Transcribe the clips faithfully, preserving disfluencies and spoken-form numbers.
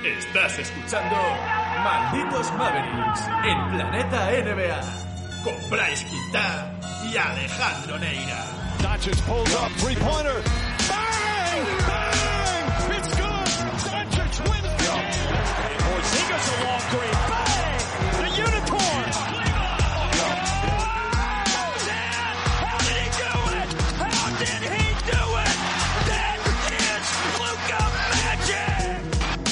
Estás escuchando Malditos Mavericks en Planeta N B A con Bryce Quintana y Alejandro Neira. Doncic pulls up, three-pointer. Bang! Bang! It's good! Doncic wins the game! Porzingis a long three. Bang! The Unicorns! How did he do it? How did he do it? That is Luka Magic!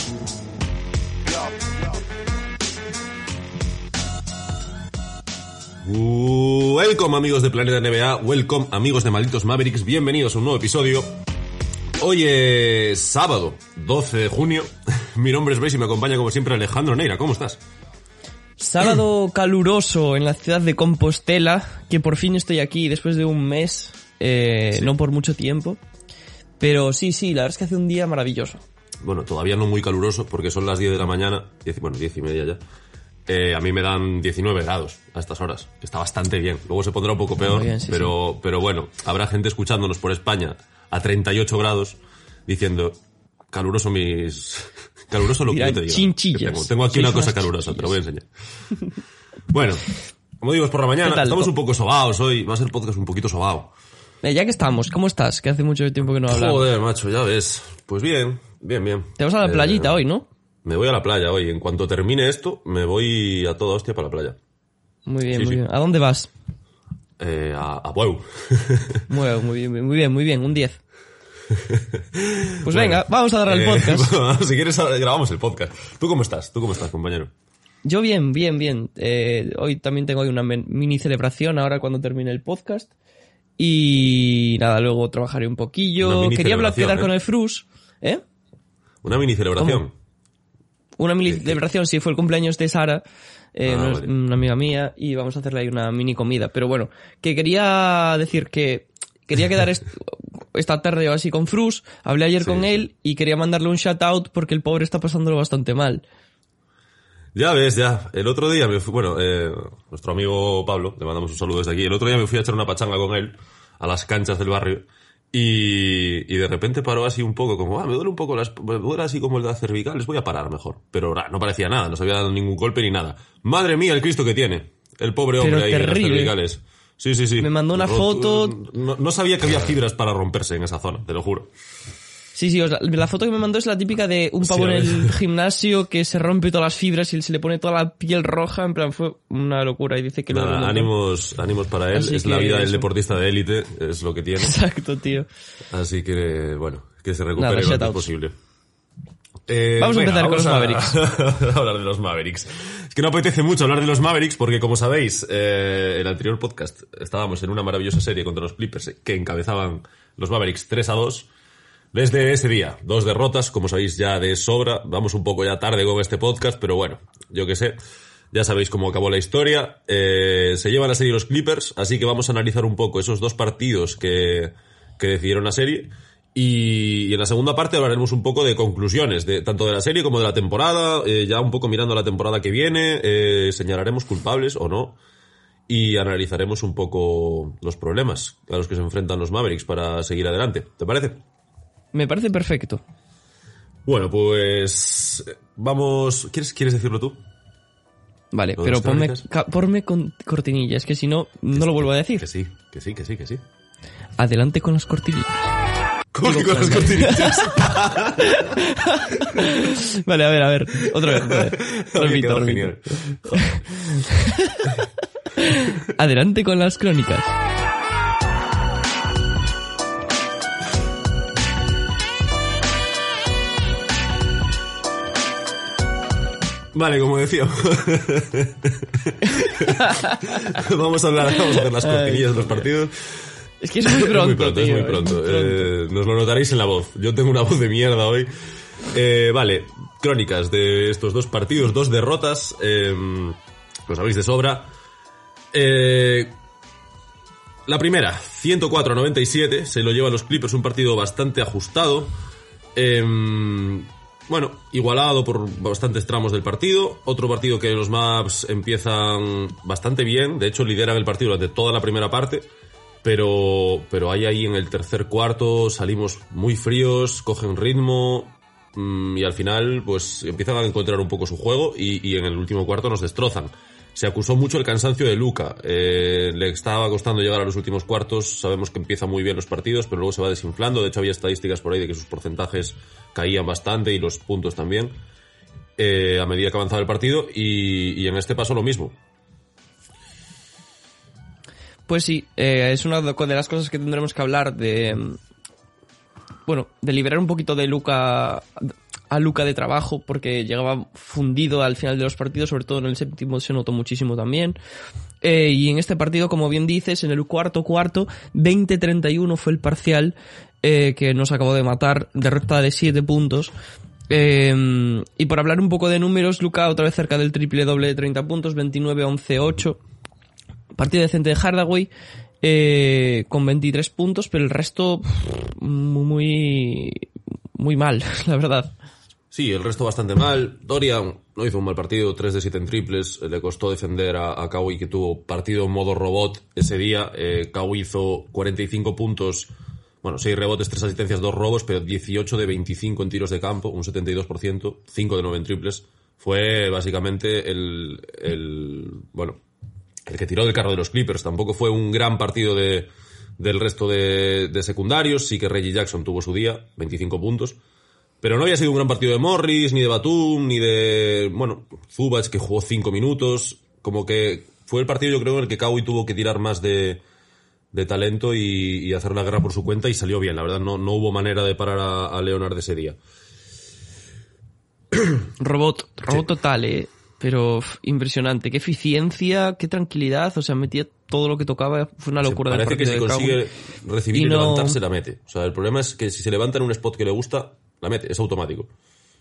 Welcome, amigos de Planeta N B A, welcome, amigos de Malditos Mavericks, bienvenidos a un nuevo episodio. Hoy es sábado, doce de junio, mi nombre es Bryce y me acompaña como siempre Alejandro Neira, ¿cómo estás? Sábado caluroso en la ciudad de Compostela, que por fin estoy aquí después de un mes, eh, sí. No por mucho tiempo, pero sí, sí, la verdad es que hace un día maravilloso. Bueno, todavía no muy caluroso porque son las diez de la mañana, diez, bueno, diez y media ya. Eh, a mí me dan diecinueve grados a estas horas, que está bastante bien. Luego se pondrá un poco peor, bien, sí, pero, sí. pero bueno, habrá gente escuchándonos por España a treinta y ocho grados diciendo, caluroso mis... caluroso lo que yo te digo. Chinchillas. Tengo, tengo aquí sí, una cosa calurosa, te lo voy a enseñar. Bueno, como digo, es por la mañana, estamos un poco sobaos hoy, va a ser podcast un poquito sobao. Eh, ya que estamos, ¿cómo estás? Que hace mucho tiempo que no hablamos. Joder, macho, ya ves. Pues bien, bien, bien. Te vas a la playita eh, hoy, ¿no? Me voy a la playa hoy. En cuanto termine esto, me voy a toda hostia para la playa. Muy bien, sí, muy sí. bien. ¿A dónde vas? Eh, a, a Bueu. Muy bien, muy bien, muy bien, muy bien. Un diez. Pues bueno, venga, vamos a darle al eh, podcast. Bueno, si quieres, grabamos el podcast. ¿Tú cómo estás? ¿Tú cómo estás, compañero? Yo bien, bien, bien. Eh, hoy también tengo hoy una mini celebración ahora cuando termine el podcast. Y nada, luego trabajaré un poquillo. Quería hablar, quedar ¿eh? con el Frus. ¿Eh? Una mini celebración. ¿Cómo? Una mini celebración, sí, fue el cumpleaños de Sara, eh, ah, una, vale. una amiga mía, y vamos a hacerle ahí una mini comida. Pero bueno, que quería decir que quería quedar est- esta tarde o así con Frus, hablé ayer sí. con él y quería mandarle un shout out porque el pobre está pasándolo bastante mal. Ya ves, ya. El otro día me fui, bueno, eh, nuestro amigo Pablo, le mandamos un saludo desde aquí, el otro día me fui a echar una pachanga con él a las canchas del barrio. Y, y de repente paró así un poco, como, ah, me duele un poco, las, me duele así como el de las cervicales, voy a parar mejor. Pero no parecía nada, no se había dado ningún golpe ni nada. Madre mía, el Cristo que tiene, el pobre hombre Pero ahí terrible. en las cervicales. Sí, sí, sí. Me mandó una Roto, foto... No, no sabía que había fibras para romperse en esa zona, te lo juro. Sí, sí, o sea, la foto que me mandó es la típica de un pavo sí, en el gimnasio que se rompe todas las fibras y se le pone toda la piel roja, en plan, fue una locura y dice que... Nada, lo ánimos, ánimos para él, Así es la vida eso. del deportista de élite, es lo que tiene. Exacto, tío. Así que, bueno, que se recupere Nada, lo antes posible. Eh, vamos venga, a empezar vamos con los Mavericks. A hablar de los Mavericks. Es que no apetece mucho hablar de los Mavericks porque, como sabéis, eh, en el anterior podcast estábamos en una maravillosa serie contra los Clippers que encabezaban los Mavericks tres a dos. Desde ese día, dos derrotas, como sabéis ya de sobra, vamos un poco ya tarde con este podcast, pero bueno, yo qué sé, ya sabéis cómo acabó la historia, eh, se llevan la serie los Clippers, así que vamos a analizar un poco esos dos partidos que, que decidieron la serie, y, y en la segunda parte hablaremos un poco de conclusiones, de tanto de la serie como de la temporada, eh, ya un poco mirando la temporada que viene, eh, señalaremos culpables o no, y analizaremos un poco los problemas a los que se enfrentan los Mavericks para seguir adelante, ¿te parece? Me parece perfecto. Bueno, pues vamos... ¿Quieres, ¿quieres decirlo tú? Vale, pero ponme, ca- ponme con cortinillas, que si no, no lo vuelvo a decir. Que sí, que sí, que sí, que sí. Adelante con las cortinillas. ¿Cómo que con las cortinillas? Vale, a ver, a ver. Otra vez. Otra vez. Repito, repito. Adelante con las crónicas. Vale, como decía, vamos a hablar, vamos a hacer las cortinillas de los partidos. Es que es muy pronto, es muy pronto, tío, es muy pronto. Es muy pronto. Eh, nos lo notaréis en la voz. Yo tengo una voz de mierda hoy. Eh, vale, crónicas de estos dos partidos, dos derrotas, eh, lo sabéis de sobra. Eh, la primera, ciento cuatro a noventa y siete, se lo lleva los Clippers, un partido bastante ajustado. Eh, Bueno, igualado por bastantes tramos del partido. Otro partido que los Mavs empiezan bastante bien. De hecho, lideran el partido durante toda la primera parte. Pero, pero hay ahí en el tercer cuarto, salimos muy fríos, cogen ritmo. mmm, y al final pues empiezan a encontrar un poco su juego y, y en el último cuarto nos destrozan. Se acusó mucho el cansancio de Luka, eh, le estaba costando llegar a los últimos cuartos, sabemos que empieza muy bien los partidos, pero luego se va desinflando, de hecho había estadísticas por ahí de que sus porcentajes caían bastante y los puntos también, eh, a medida que avanzaba el partido, y, y en este paso lo mismo. Pues sí, eh, es una de las cosas que tendremos que hablar de, bueno, de liberar un poquito de Luka, a Luka de trabajo, porque llegaba fundido al final de los partidos, sobre todo en el séptimo se notó muchísimo también. Eh, y en este partido, como bien dices, en el cuarto cuarto, veinte treinta y uno fue el parcial, eh, que nos acabó de matar, derrota de siete puntos. Eh, y por hablar un poco de números, Luka otra vez cerca del triple doble de treinta puntos, veintinueve, once, ocho. Partido decente de Hardaway, eh, con veintitrés puntos, pero el resto pff, muy, muy mal, la verdad. Sí, el resto bastante mal. Dorian no hizo un mal partido, tres de siete en triples. Le costó defender a, a Kawhi, que tuvo partido en modo robot ese día. Eh, Kawhi hizo cuarenta y cinco puntos, bueno, seis rebotes, tres asistencias, dos robos, pero dieciocho de veinticinco en tiros de campo, un setenta y dos por ciento, cinco de nueve en triples. Fue básicamente el, el, bueno, el que tiró del carro de los Clippers. Tampoco fue un gran partido de, del resto de, de secundarios. Sí que Reggie Jackson tuvo su día, veinticinco puntos. Pero no había sido un gran partido de Morris, ni de Batum, ni de, bueno, Zubac, que jugó cinco minutos. Como que fue el partido, yo creo, en el que Kawhi tuvo que tirar más de, de talento y, y hacer la guerra por su cuenta, y salió bien. La verdad, no, no hubo manera de parar a, a Leonard ese día. Robot, robot Sí. total, eh. Pero uf, impresionante. Qué eficiencia, qué tranquilidad. O sea, metía todo lo que tocaba. Fue una locura. Se parece que si de consigue Kawhi. recibir y, y no... levantarse, la mete. O sea, el problema es que si se levanta en un spot que le gusta, la mete. Es automático.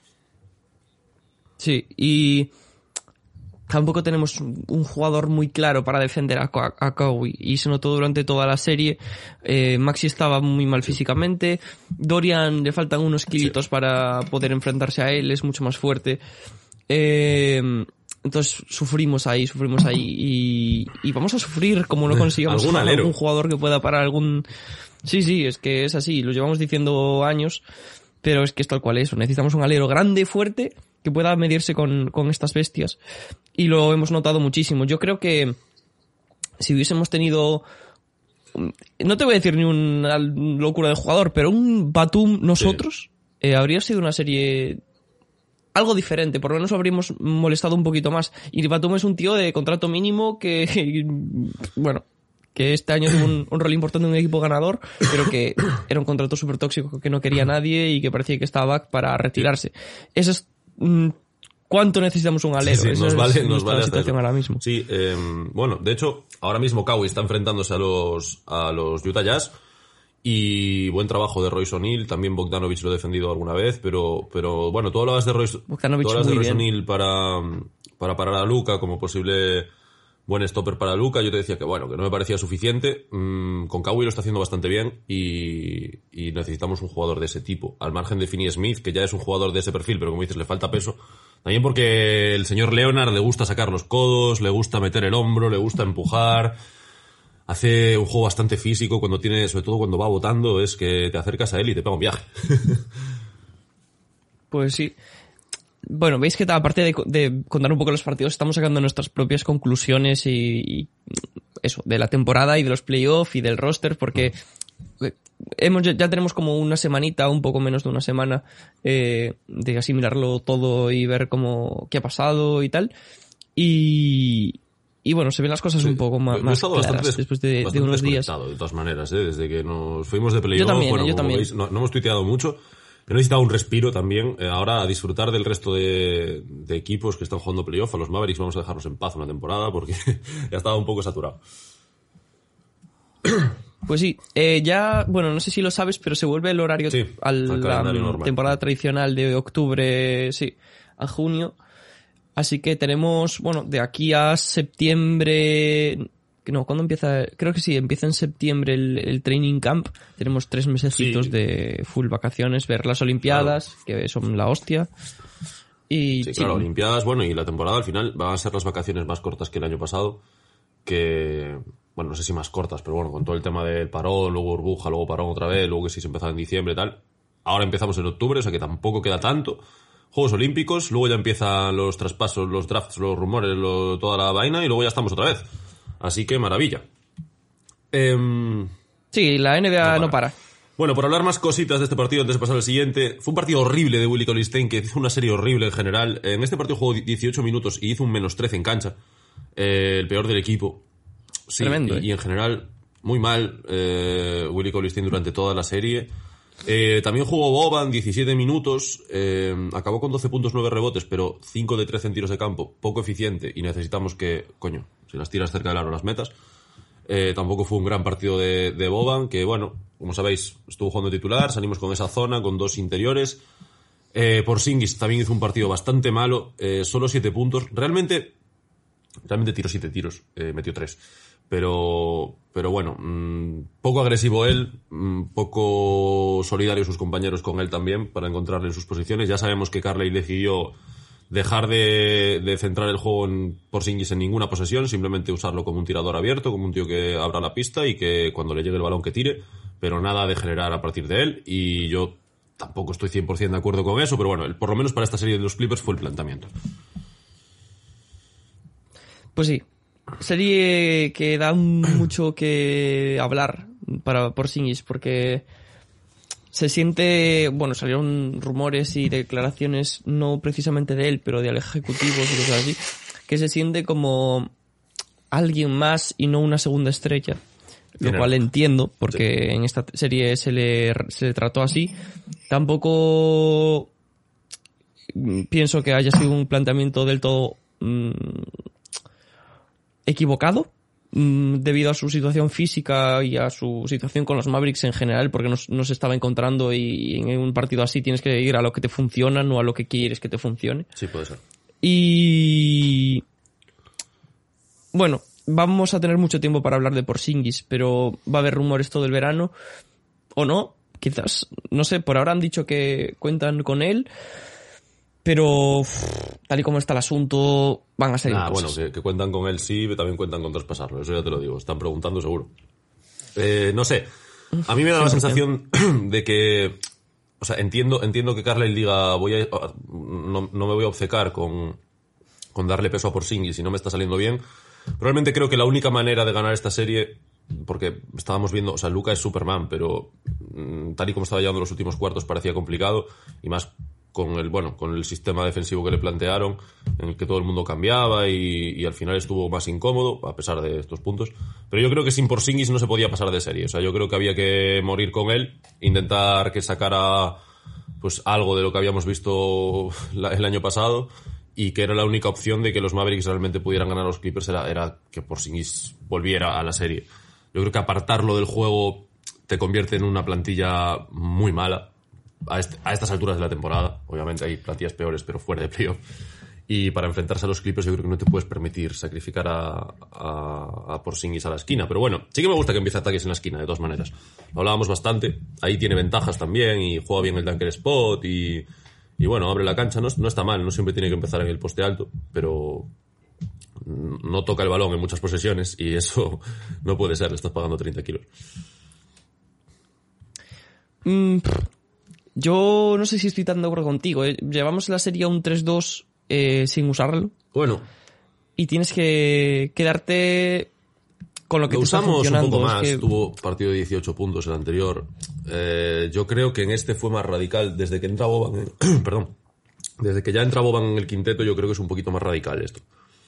Sí, y tampoco tenemos un jugador muy claro para defender a, Ka- a Kawhi. Y se notó durante toda la serie. Eh, Maxi estaba muy mal físicamente. Dorian le faltan unos kilitos sí. para poder enfrentarse a él. Es mucho más fuerte. Eh, entonces sufrimos ahí, sufrimos ahí y, y vamos a sufrir como no consigamos ¿Algún alero? algún jugador que pueda parar algún... Sí, sí, es que es así, lo llevamos diciendo años, pero es que es tal cual eso. Necesitamos un alero grande, fuerte, que pueda medirse con, con estas bestias, y lo hemos notado muchísimo. Yo creo que si hubiésemos tenido... No te voy a decir ni una locura de jugador, pero un Batum nosotros, sí. eh, habría sido una serie... algo diferente, por lo menos habríamos molestado un poquito más. Y Batum es un tío de contrato mínimo que, bueno, que este año tuvo un, un rol importante en un equipo ganador, pero que era un contrato súper tóxico que no quería nadie y que parecía que estaba back para retirarse. Eso es... Mm, ¿cuánto necesitamos un alero? Sí, sí, nos Esa vale, es nos vale la situación ahora mismo. Sí, eh, bueno, de hecho, ahora mismo Kawhi está enfrentándose a los, a los Utah Jazz. Y buen trabajo de Royce O'Neal, también Bogdanovic lo he defendido alguna vez, pero, pero bueno, tú hablabas de Royce, tú hablabas de Royce O'Neal para, para parar a Luka como posible buen stopper para Luka. Yo te decía que bueno, que no me parecía suficiente. Mm, con Kawhi lo está haciendo bastante bien y, y necesitamos un jugador de ese tipo, al margen de Finney Smith, que ya es un jugador de ese perfil, pero como dices, le falta peso. También porque el señor Leonard le gusta sacar los codos, le gusta meter el hombro, le gusta empujar. Hace un juego bastante físico cuando tiene, sobre todo cuando va botando, es que te acercas a él y te pega un viaje. Pues sí. Bueno, veis que aparte de, de contar un poco los partidos, estamos sacando nuestras propias conclusiones y, y eso, de la temporada y de los playoffs y del roster, porque hemos ya tenemos como una semanita, un poco menos de una semana, eh, de asimilarlo todo y ver cómo, qué ha pasado y tal. Y... Y bueno, se ven las cosas sí, un poco más, más claras bastante, después de, de unos días. De todas maneras, ¿eh? Desde que nos fuimos de playoff, yo también, bueno, yo como también. veis, no, no hemos tuiteado mucho. He necesitado un respiro también. Eh, ahora a disfrutar del resto de, de equipos que están jugando playoff. A los Mavericks vamos a dejarlos en paz una temporada porque ya estaba un poco saturado. Pues sí, eh, ya, bueno, no sé si lo sabes, pero se vuelve el horario sí, a la temporada tradicional de octubre, sí, a junio. Así que tenemos, bueno, de aquí a septiembre... No, ¿cuándo empieza? Creo que sí, empieza en septiembre el, el training camp. Tenemos tres mesecitos sí. de full vacaciones, ver las Olimpiadas, claro. que son la hostia. Y sí, sí, claro, Olimpiadas, bueno, y la temporada al final van a ser las vacaciones más cortas que el año pasado. Que, bueno, no sé si más cortas, pero bueno, con todo el tema del parón, luego burbuja, luego parón otra vez, luego que sí se empezaba en diciembre y tal. Ahora empezamos en octubre, o sea que tampoco queda tanto. Juegos Olímpicos, luego ya empiezan los traspasos, los drafts, los rumores, lo, toda la vaina, y luego ya estamos otra vez. Así que maravilla. Eh, sí, la N B A no para. no para. Bueno, por hablar más cositas de este partido antes de pasar al siguiente, fue un partido horrible de Willie Cauley-Stein, que hizo una serie horrible en general. En este partido jugó dieciocho minutos y hizo un menos trece en cancha. Eh, el peor del equipo. Sí, Tremendo, y, ¿eh? y en general, muy mal eh, Willie Cauley-Stein durante toda la serie. Eh, también jugó Boban, diecisiete minutos, eh, acabó con doce puntos, nueve rebotes, pero cinco de trece en tiros de campo, poco eficiente, y necesitamos que, coño, si las tiras cerca del aro las metas. Eh, tampoco fue un gran partido de, de Boban, que bueno, como sabéis, estuvo jugando titular, salimos con esa zona, con dos interiores. Eh, Porzingis también hizo un partido bastante malo, eh, solo siete puntos, realmente, realmente tiró siete tiros, eh, metió tres. Pero, pero bueno, mmm, poco agresivo él, mmm, poco solidario sus compañeros con él también para encontrarle en sus posiciones. Ya sabemos que Carley decidió dejar de, de centrar el juego en Porzingis en ninguna posesión, simplemente usarlo como un tirador abierto, como un tío que abra la pista y que cuando le llegue el balón que tire, pero nada de generar a partir de él. Y yo tampoco estoy cien por ciento de acuerdo con eso, pero bueno, por lo menos para esta serie de los Clippers fue el planteamiento. Pues sí. Serie que da mucho que hablar para Porzingis, porque se siente, bueno, salieron rumores y declaraciones no precisamente de él, pero de ejecutivos y cosas así, que se siente como alguien más y no una segunda estrella, lo cual entiendo, porque en esta serie se le, se le trató así. Tampoco pienso que haya sido un planteamiento del todo mmm, equivocado, mmm, debido a su situación física y a su situación con los Mavericks en general, porque no, no se estaba encontrando, y, y en un partido así tienes que ir a lo que te funciona, no a lo que quieres que te funcione. Sí, puede ser. Y bueno, vamos a tener mucho tiempo para hablar de Porzingis, pero va a haber rumores todo el verano, o no, quizás, no sé, por ahora han dicho que cuentan con él, pero tal y como está el asunto, van a ser Ah, cosas. bueno, que, que cuentan con él sí, pero también cuentan con traspasarlo, eso ya te lo digo, están preguntando seguro. Eh, no sé, a mí me da la sensación de que, o sea, entiendo entiendo que Carlisle diga, voy a, no, no me voy a obcecar con, con darle peso a Porzingis y no me está saliendo bien. Probablemente creo que la única manera de ganar esta serie, porque estábamos viendo, o sea, Luka es Superman, pero mmm, tal y como estaba llevando los últimos cuartos parecía complicado, y más con el, bueno, con el sistema defensivo que le plantearon, en el que todo el mundo cambiaba y, y al final estuvo más incómodo, a pesar de estos puntos. Pero yo creo que sin Porzingis no se podía pasar de serie. O sea, yo creo que había que morir con él, intentar que sacara pues algo de lo que habíamos visto la, el año pasado, y que era la única opción de que los Mavericks realmente pudieran ganar a los Clippers, era, era que Porzingis volviera a la serie. Yo creo que apartarlo del juego te convierte en una plantilla muy mala. A, este, a estas alturas de la temporada, obviamente hay plantillas peores, pero fuera de playoff, y para enfrentarse a los Clippers yo creo que no te puedes permitir sacrificar a, a, a Porzingis a la esquina. Pero bueno, sí que me gusta que empiece ataques en la esquina, de todas maneras. Lo hablábamos bastante, ahí tiene ventajas también y juega bien el dunker spot y, y bueno, abre la cancha, no, no está mal, no siempre tiene que empezar en el poste alto, pero no toca el balón en muchas posesiones y eso no puede ser, le estás pagando treinta kilos. Mm, yo no sé si estoy tan de acuerdo contigo. ¿eh? Llevamos la serie a un tres dos eh, sin usarlo. Bueno. Y tienes que quedarte con lo que lo te está usamos funcionando. un poco más, es que... tuvo partido de dieciocho puntos el anterior. Eh, yo creo que en este fue más radical. Desde que entra Boban, en... perdón, desde que ya entra Boban en el quinteto, yo creo que es un poquito más radical esto.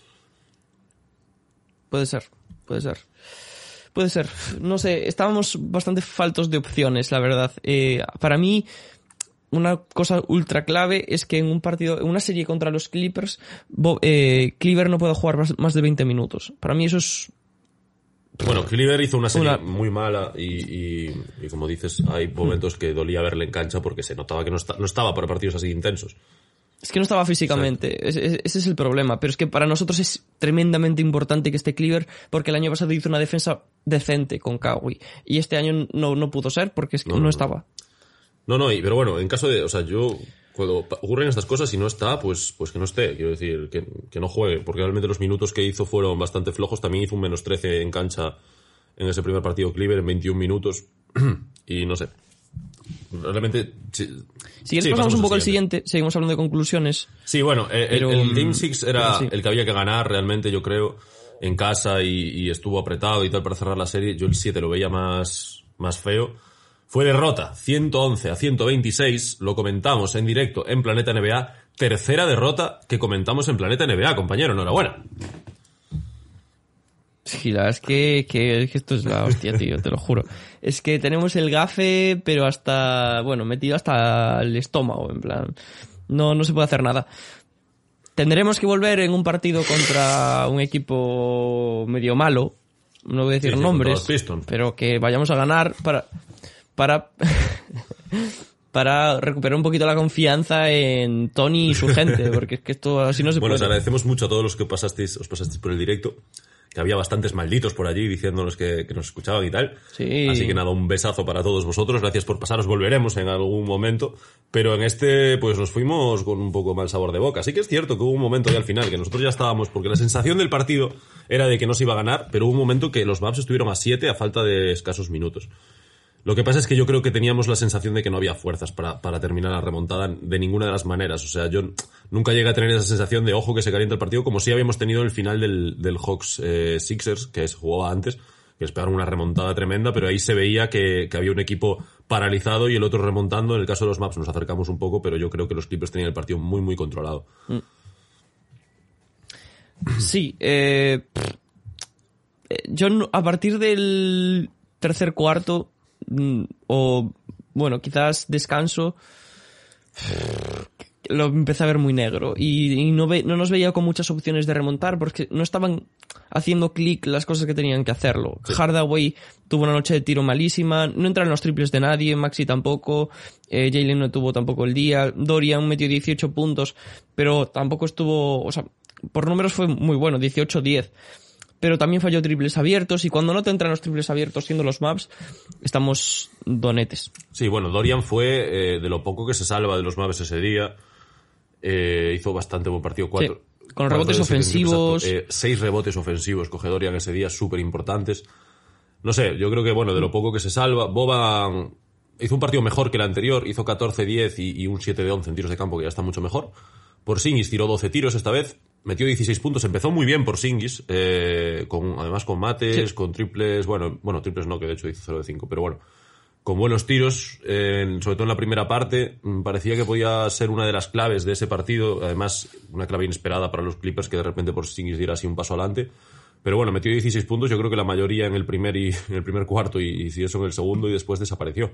Puede ser, puede ser. Puede ser. No sé, estábamos bastante faltos de opciones, la verdad. Eh, para mí, una cosa ultra clave es que en un partido, en una serie contra los Clippers, Bo, eh, Cleaver no puede jugar más, más de veinte minutos. Para mí eso es... Bueno, Cleaver hizo una serie una... muy mala y, y, y como dices, hay momentos que dolía verle en cancha porque se notaba que no, está, no estaba para partidos así intensos. Es que no estaba físicamente, es, es, ese es el problema, pero es que para nosotros es tremendamente importante que esté Cleaver, porque el año pasado hizo una defensa decente con Kawhi, y este año no, no pudo ser porque es que no, no, no estaba. No, no, pero bueno, en caso de, o sea, yo, cuando ocurren estas cosas y no está, pues, pues que no esté, quiero decir, que, que no juegue, porque realmente los minutos que hizo fueron bastante flojos, también hizo un menos trece en cancha en ese primer partido Cleaver en veintiún minutos, y no sé. realmente... Si, si quieres sí, pasamos un poco al siguiente. siguiente, seguimos hablando de conclusiones. Sí, bueno, eh, pero, el, el Game six era sí. el que había que ganar realmente, yo creo, en casa y, y estuvo apretado y tal para cerrar la serie. Yo el siete lo veía más, más feo. Fue derrota, ciento once a ciento veintiséis, lo comentamos en directo en Planeta N B A. Tercera derrota que comentamos en Planeta N B A, compañero, enhorabuena. Sí, la verdad es que, que, que esto es la hostia, tío, te lo juro. Es que tenemos el gafe, pero hasta, bueno, metido hasta el estómago, en plan, no, no se puede hacer nada. Tendremos que volver en un partido contra un equipo medio malo, no voy a decir sí, sí, nombres, pero que vayamos a ganar para, para, para recuperar un poquito la confianza en Tony y su gente, porque es que esto así no se bueno, puede. Bueno, os agradecemos mucho a todos los que pasasteis, os pasasteis por el directo, que había bastantes malditos por allí diciéndonos que, que nos escuchaban y tal. Sí. Así que nada, un besazo para todos vosotros. Gracias por pasaros. Volveremos en algún momento. Pero en este, pues nos fuimos con un poco mal sabor de boca. Sí que es cierto que hubo un momento ya al final que nosotros ya estábamos, porque la sensación del partido era de que no se iba a ganar, pero hubo un momento que los Mavs estuvieron a siete a falta de escasos minutos. Lo que pasa es que yo creo que teníamos la sensación de que no había fuerzas para, para terminar la remontada de ninguna de las maneras. O sea, yo nunca llegué a tener esa sensación de ojo que se calienta el partido, como si habíamos tenido el final del, del Hawks eh, Sixers, que se jugaba antes, que les pegaron una remontada tremenda, pero ahí se veía que, que había un equipo paralizado y el otro remontando. En el caso de los Mavs nos acercamos un poco, pero yo creo que los Clippers tenían el partido muy, muy controlado. Sí, eh, yo a partir del tercer cuarto, o bueno, quizás descanso, lo empecé a ver muy negro y, y no, ve, no nos veía con muchas opciones de remontar porque no estaban haciendo clic las cosas que tenían que hacerlo. Sí. Hardaway tuvo una noche de tiro malísima, no entraron los triples de nadie, Maxi tampoco, eh, Jalen no tuvo tampoco el día, Dorian metió dieciocho puntos, pero tampoco estuvo, o sea, por números fue muy bueno, dieciocho diez. Pero también falló triples abiertos, y cuando no te entran los triples abiertos siendo los Mavs, estamos donetes. Sí, bueno, Dorian fue eh, de lo poco que se salva de los Mavs ese día. Eh, hizo bastante buen partido. Cuatro, sí, con rebotes ofensivos. Eh, seis rebotes ofensivos coge Dorian ese día, súper importantes. No sé, yo creo que, bueno, de lo poco que se salva. Boban hizo un partido mejor que el anterior, hizo catorce diez y, y un siete de once en tiros de campo, que ya está mucho mejor. Porzingis tiró doce tiros esta vez, metió dieciséis puntos, empezó muy bien Porzingis, eh, con, además con mates, sí. con triples, bueno, bueno, triples no, que de hecho hizo cero de cinco, pero bueno, con buenos tiros, eh, sobre todo en la primera parte, parecía que podía ser una de las claves de ese partido, además una clave inesperada para los Clippers, que de repente Porzingis diera así un paso adelante, pero bueno, metió dieciséis puntos, yo creo que la mayoría en el primer y en el primer cuarto y, y si eso en el segundo, y después desapareció.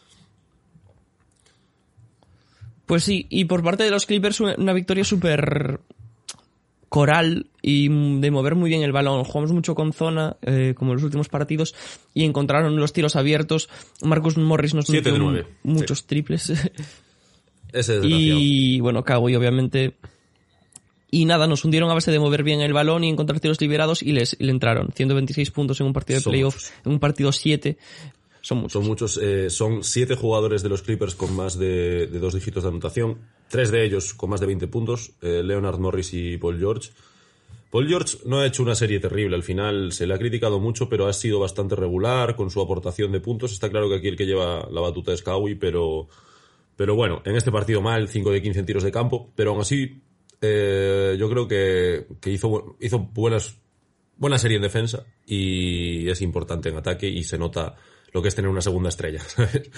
Pues sí, y por parte de los Clippers una victoria súper coral y de mover muy bien el balón. Jugamos mucho con zona, eh, como en los últimos partidos, y encontraron los tiros abiertos. Marcus Morris nos metió muchos sí. triples. Ese es y bueno, Kawhi obviamente. Y nada, nos hundieron a base de mover bien el balón y encontrar tiros liberados, y les y le entraron ciento veintiséis puntos en un partido de Son playoff, muchos. en un partido siete. Son muchos. Son muchos. Eh, son siete jugadores de los Clippers con más de, de dos dígitos de anotación. Tres de ellos con más de veinte puntos. Eh, Leonard Morris y Paul George. Paul George no ha hecho una serie terrible. Al final se le ha criticado mucho, pero ha sido bastante regular con su aportación de puntos. Está claro que aquí el que lleva la batuta es Kawhi, pero, pero bueno, en este partido mal, cinco de quince en tiros de campo. Pero aún así, eh, yo creo que, que hizo, hizo buenas, buena serie en defensa y es importante en ataque, y se nota lo que es tener una segunda estrella, ¿sabes?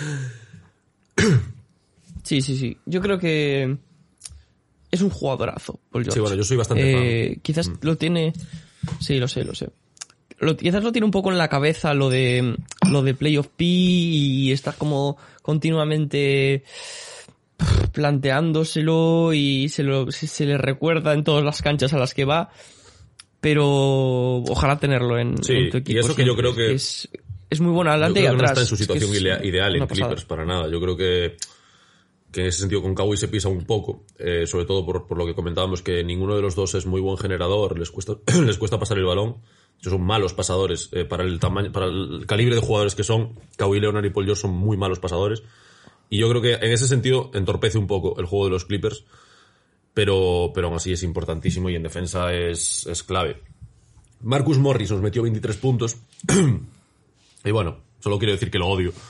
Sí, sí, sí. Yo creo que es un jugadorazo, Paul George. Sí, bueno, yo soy bastante eh, fan. Quizás mm. lo tiene... Sí, lo sé, lo sé. Lo, quizás lo tiene un poco en la cabeza lo de lo de Playoff P, y está como continuamente planteándoselo, y se, lo, se, se le recuerda en todas las canchas a las que va, pero ojalá tenerlo en, sí, en tu equipo. Y eso que yo creo que... Es, Es muy bueno adelante y atrás. No está en su situación es es ideal en Clippers para nada. Yo creo que, que en ese sentido con Kawhi se pisa un poco, eh, sobre todo por, por lo que comentábamos, que ninguno de los dos es muy buen generador, les cuesta, les cuesta pasar el balón. Ellos son malos pasadores, eh, para el tamaño, para el calibre de jugadores que son. Kawhi Leonard y Paul George son muy malos pasadores. Y yo creo que en ese sentido entorpece un poco el juego de los Clippers, pero, pero aún así es importantísimo, y en defensa es, es clave. Marcus Morris nos metió veintitrés puntos. Y bueno, solo quiero decir que lo odio.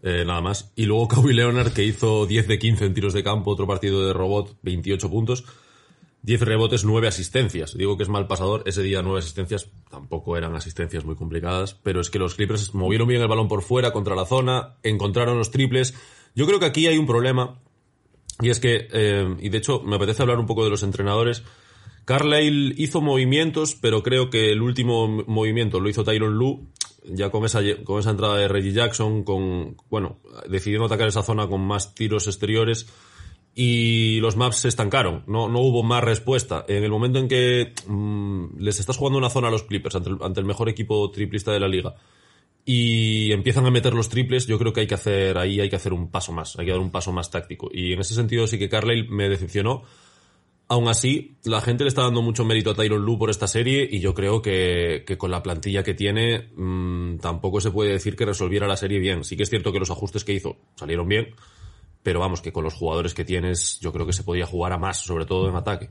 eh, nada más. Y luego Kawhi Leonard, que hizo diez de quince en tiros de campo, otro partido de robot, veintiocho puntos, diez rebotes, nueve asistencias. Digo que es mal pasador, ese día nueve asistencias, tampoco eran asistencias muy complicadas, pero es que los Clippers movieron bien el balón por fuera, contra la zona, encontraron los triples. Yo creo que aquí hay un problema, y es que, eh, y de hecho me apetece hablar un poco de los entrenadores. Carlisle hizo movimientos, pero creo que el último movimiento lo hizo Tyronn Lue, ya con esa, con esa entrada de Reggie Jackson, con, bueno, decidiendo atacar esa zona con más tiros exteriores, y los Mavs se estancaron, no, no hubo más respuesta. En el momento en que mmm, les estás jugando una zona a los Clippers ante el, ante el mejor equipo triplista de la liga, y empiezan a meter los triples, yo creo que hay que hacer, ahí hay que hacer un paso más, hay que dar un paso más táctico. Y en ese sentido sí que Carlisle me decepcionó. Aún así, la gente le está dando mucho mérito a Tyronn Lue por esta serie, y yo creo que, que con la plantilla que tiene mmm, tampoco se puede decir que resolviera la serie bien. Sí que es cierto que los ajustes que hizo salieron bien, pero vamos, que con los jugadores que tienes yo creo que se podía jugar a más, sobre todo en ataque.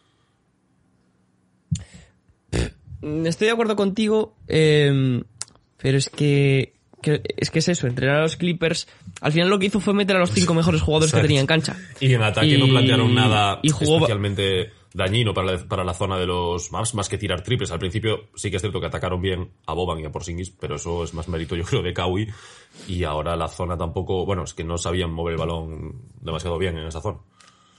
Estoy de acuerdo contigo, eh, pero es que, que es que es eso, entrenar a los Clippers, al final lo que hizo fue meter a los cinco mejores jugadores que tenía en cancha. Y en ataque y, no plantearon nada y jugó especialmente dañino para la, para la zona de los Mavs, más que tirar triples. Al principio sí que es cierto que atacaron bien a Boban y a Porzingis, pero eso es más mérito yo creo de Kawhi, y ahora la zona tampoco, bueno, es que no sabían mover el balón demasiado bien en esa zona.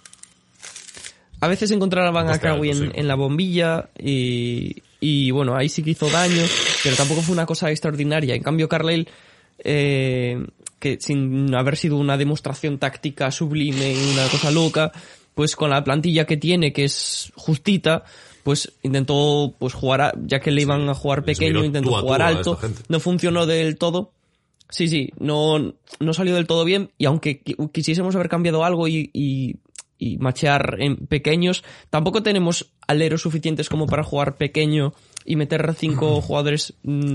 A veces encontraban a Kawhi en, sí. en la bombilla y, y bueno, ahí sí que hizo daño, pero tampoco fue una cosa extraordinaria. En cambio Carlisle, eh, que sin haber sido una demostración táctica sublime y una cosa loca, pues con la plantilla que tiene, que es justita, pues intentó pues jugar, a, ya que le iban a jugar pequeño, intentó jugar alto, no funcionó del todo. Sí, sí, no, no salió del todo bien, y aunque quisiésemos haber cambiado algo y, y, y machear en pequeños, tampoco tenemos aleros suficientes como para jugar pequeño y meter cinco jugadores mmm,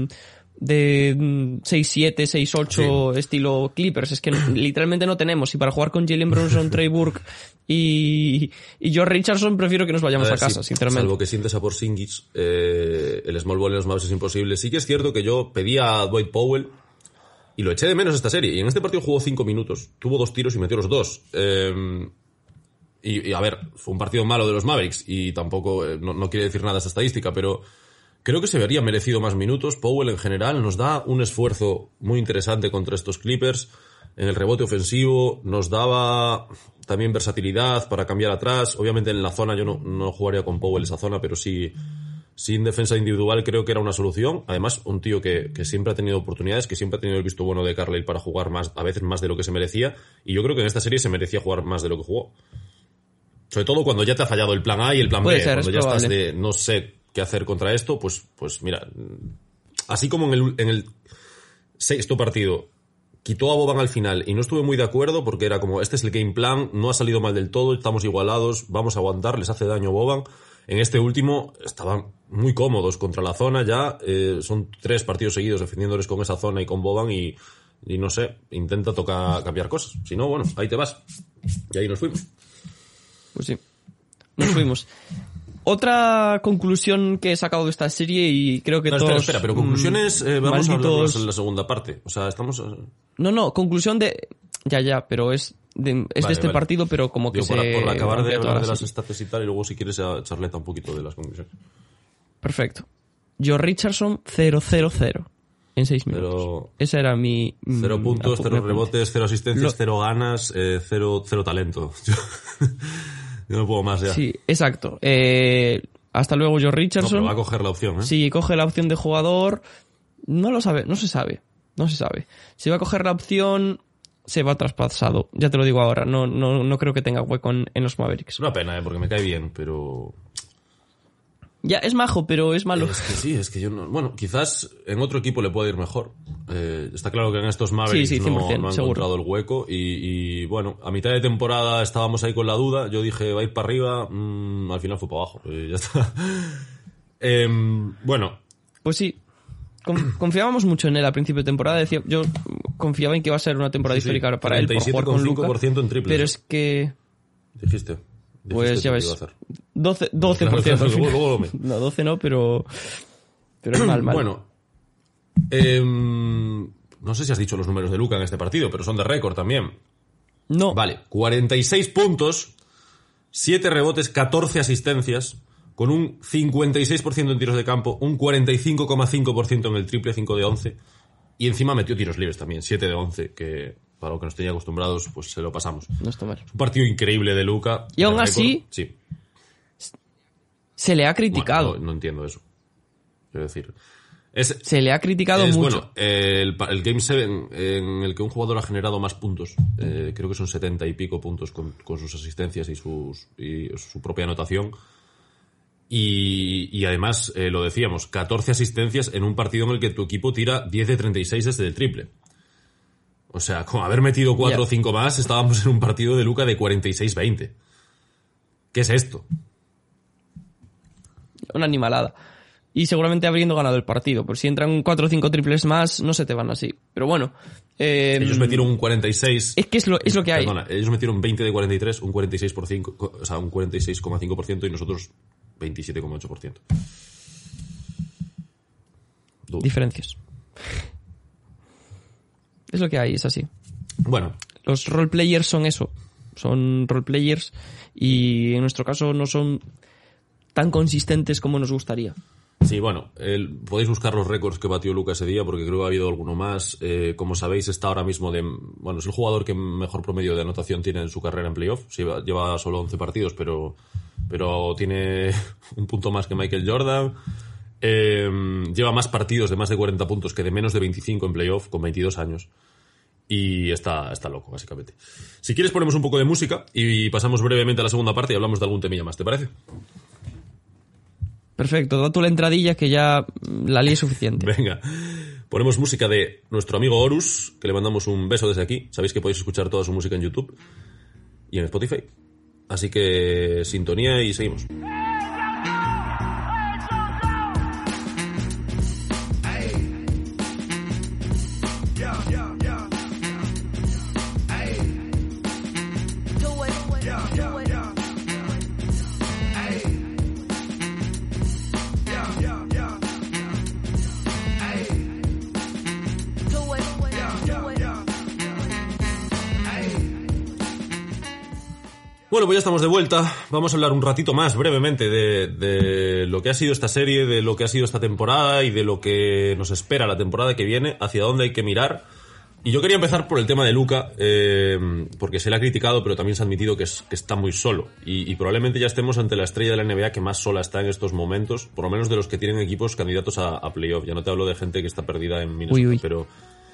de seis siete, seis ocho sí. estilo Clippers. Es que no, literalmente no tenemos, y para jugar con Jalen Brunson, Trey Burke y, y Josh Richardson prefiero que nos vayamos a, ver, a casa, sí, sinceramente. Salvo que sientes a Porzingis, eh, el small ball en los Mavs es imposible. Sí que es cierto que yo pedía a Dwight Powell y lo eché de menos esta serie, y en este partido jugó cinco minutos, tuvo dos tiros y metió los dos. Eh, y, y a ver, fue un partido malo de los Mavericks, y tampoco, eh, no, no quiere decir nada esa estadística, pero creo que se vería merecido más minutos. Powell en general nos da un esfuerzo muy interesante contra estos Clippers en el rebote ofensivo, nos daba también versatilidad para cambiar atrás. Obviamente en la zona yo no, no jugaría con Powell esa zona, pero sí, sin defensa individual creo que era una solución. Además, un tío que, que siempre ha tenido oportunidades, que siempre ha tenido el visto bueno de Carlisle para jugar más, a veces más de lo que se merecía, y yo creo que en esta serie se merecía jugar más de lo que jugó. Sobre todo cuando ya te ha fallado el plan A y el plan Puede B, ser, cuando ya probable. estás de no sé qué hacer contra esto, pues, pues mira, así como en el, en el sexto partido quitó a Boban al final y no estuve muy de acuerdo porque era como, este es el game plan, no ha salido mal del todo, estamos igualados, vamos a aguantar, les hace daño Boban. En este último estaban muy cómodos contra la zona ya, eh, son tres partidos seguidos defendiéndoles con esa zona y con Boban, y, y no sé, intenta tocar cambiar cosas. Si no, bueno, ahí te vas. Y ahí nos fuimos. Pues sí, nos fuimos. Otra conclusión que he sacado de esta serie, y creo que no, todos... Espera, espera, pero conclusiones eh, vamos malditos... a hablarlas en la segunda parte. O sea, estamos... No, no, conclusión de... Ya, ya, pero es de, es vale, de este vale. partido, pero como que Digo, se... Por, por acabar de hablar de las stats y tal, y luego si quieres charleta un poquito de las conclusiones. Perfecto. Josh Richardson, cero cero cero en seis minutos. Pero... Esa era mi... Cero puntos, cero rebotes, cero asistencias, Lo... cero ganas, eh, cero, cero talento. Yo no puedo más ya. Sí, exacto. Eh, hasta luego Josh Richardson. No, pero va a coger la opción, ¿eh? Sí, coge la opción de jugador. No lo sabe, no se sabe. No se sabe. Si va a coger la opción, se va traspasado. Ya te lo digo ahora. No, no, no creo que tenga hueco en, en los Mavericks. Es una pena, ¿eh? Porque me cae bien, pero... Ya, es majo, pero es malo. Es que sí, es que yo no... Bueno, quizás en otro equipo le puede ir mejor. Eh, está claro que en estos Mavericks sí, sí, no, no han seguro. encontrado el hueco. Y, y bueno, a mitad de temporada estábamos ahí con la duda. Yo dije, va a ir para arriba. Mmm, al final fue para abajo. Y ya está. eh, bueno. Pues sí. Confiábamos mucho en él a principio de temporada. Decía, yo confiaba en que iba a ser una temporada sí, histórica sí, para él por jugar con Luka. En triples, pero es que... Dijiste. Pues ya ves, doce, doce por ciento. Luego, luego me... No, doce no, pero pero mal, mal. Bueno, eh, no sé si has dicho los números de Luka en este partido, pero son de récord también. No. Vale, cuarenta y seis puntos, siete rebotes, catorce asistencias, con un cincuenta y seis por ciento en tiros de campo, un cuarenta y cinco coma cinco por ciento en el triple, cinco de once, y encima metió tiros libres también, siete de once, que para lo que nos tenía acostumbrados, pues se lo pasamos. No está mal. Un partido increíble de Luka. Y aún de así, sí. se le ha criticado. Bueno, no, no entiendo eso. Quiero decir... Es, se le ha criticado es, mucho. Bueno, eh, el, el Game siete en el que un jugador ha generado más puntos, eh, creo que son setenta y pico puntos con, con sus asistencias y, sus, y su propia anotación. Y, y además, eh, lo decíamos, catorce asistencias en un partido en el que tu equipo tira diez de treinta y seis desde el triple. O sea, con haber metido cuatro o cinco más, estábamos en un partido de Luka de cuarenta y seis veinte. ¿Qué es esto? Una animalada. Y seguramente habiendo ganado el partido. Por si entran cuatro o cinco triples más, no se te van así. Pero bueno. Eh, ellos metieron un cuarenta y seis. Es que es lo, es lo que hay. Perdona, ellos metieron veinte de cuarenta y tres, un cuarenta y seis por ciento, o sea, un cuarenta y seis coma cinco por ciento y nosotros veintisiete coma ocho por ciento. Diferencias. Es lo que hay, es así. Bueno. Los roleplayers son eso. Son roleplayers y en nuestro caso no son tan consistentes como nos gustaría. Sí, bueno, el, podéis buscar los récords que batió Luka ese día porque creo que ha habido alguno más. Eh, como sabéis, está ahora mismo de... Bueno, es el jugador que mejor promedio de anotación tiene en su carrera en playoff. Sí, lleva solo once partidos, pero, pero tiene un punto más que Michael Jordan. Eh, lleva más partidos de más de cuarenta puntos que de menos de veinticinco en playoff, con veintidós años. Y está, está loco, básicamente. Si quieres ponemos un poco de música y pasamos brevemente a la segunda parte y hablamos de algún temilla más, ¿te parece? Perfecto, da tú la entradilla que ya la lié suficiente. Venga, ponemos música de nuestro amigo Horus, que le mandamos un beso desde aquí. Sabéis que podéis escuchar toda su música en YouTube y en Spotify. Así que sintonía y seguimos. Bueno, pues ya estamos de vuelta. Vamos a hablar un ratito más, brevemente, de, de lo que ha sido esta serie, de lo que ha sido esta temporada y de lo que nos espera la temporada que viene, hacia dónde hay que mirar. Y yo quería empezar por el tema de Luka, eh, porque se le ha criticado, pero también se ha admitido que, es, que está muy solo. Y, y probablemente ya estemos ante la estrella de la N B A que más sola está en estos momentos, por lo menos de los que tienen equipos candidatos a, a playoff. Ya no te hablo de gente que está perdida en Minnesota, uy, uy. Pero...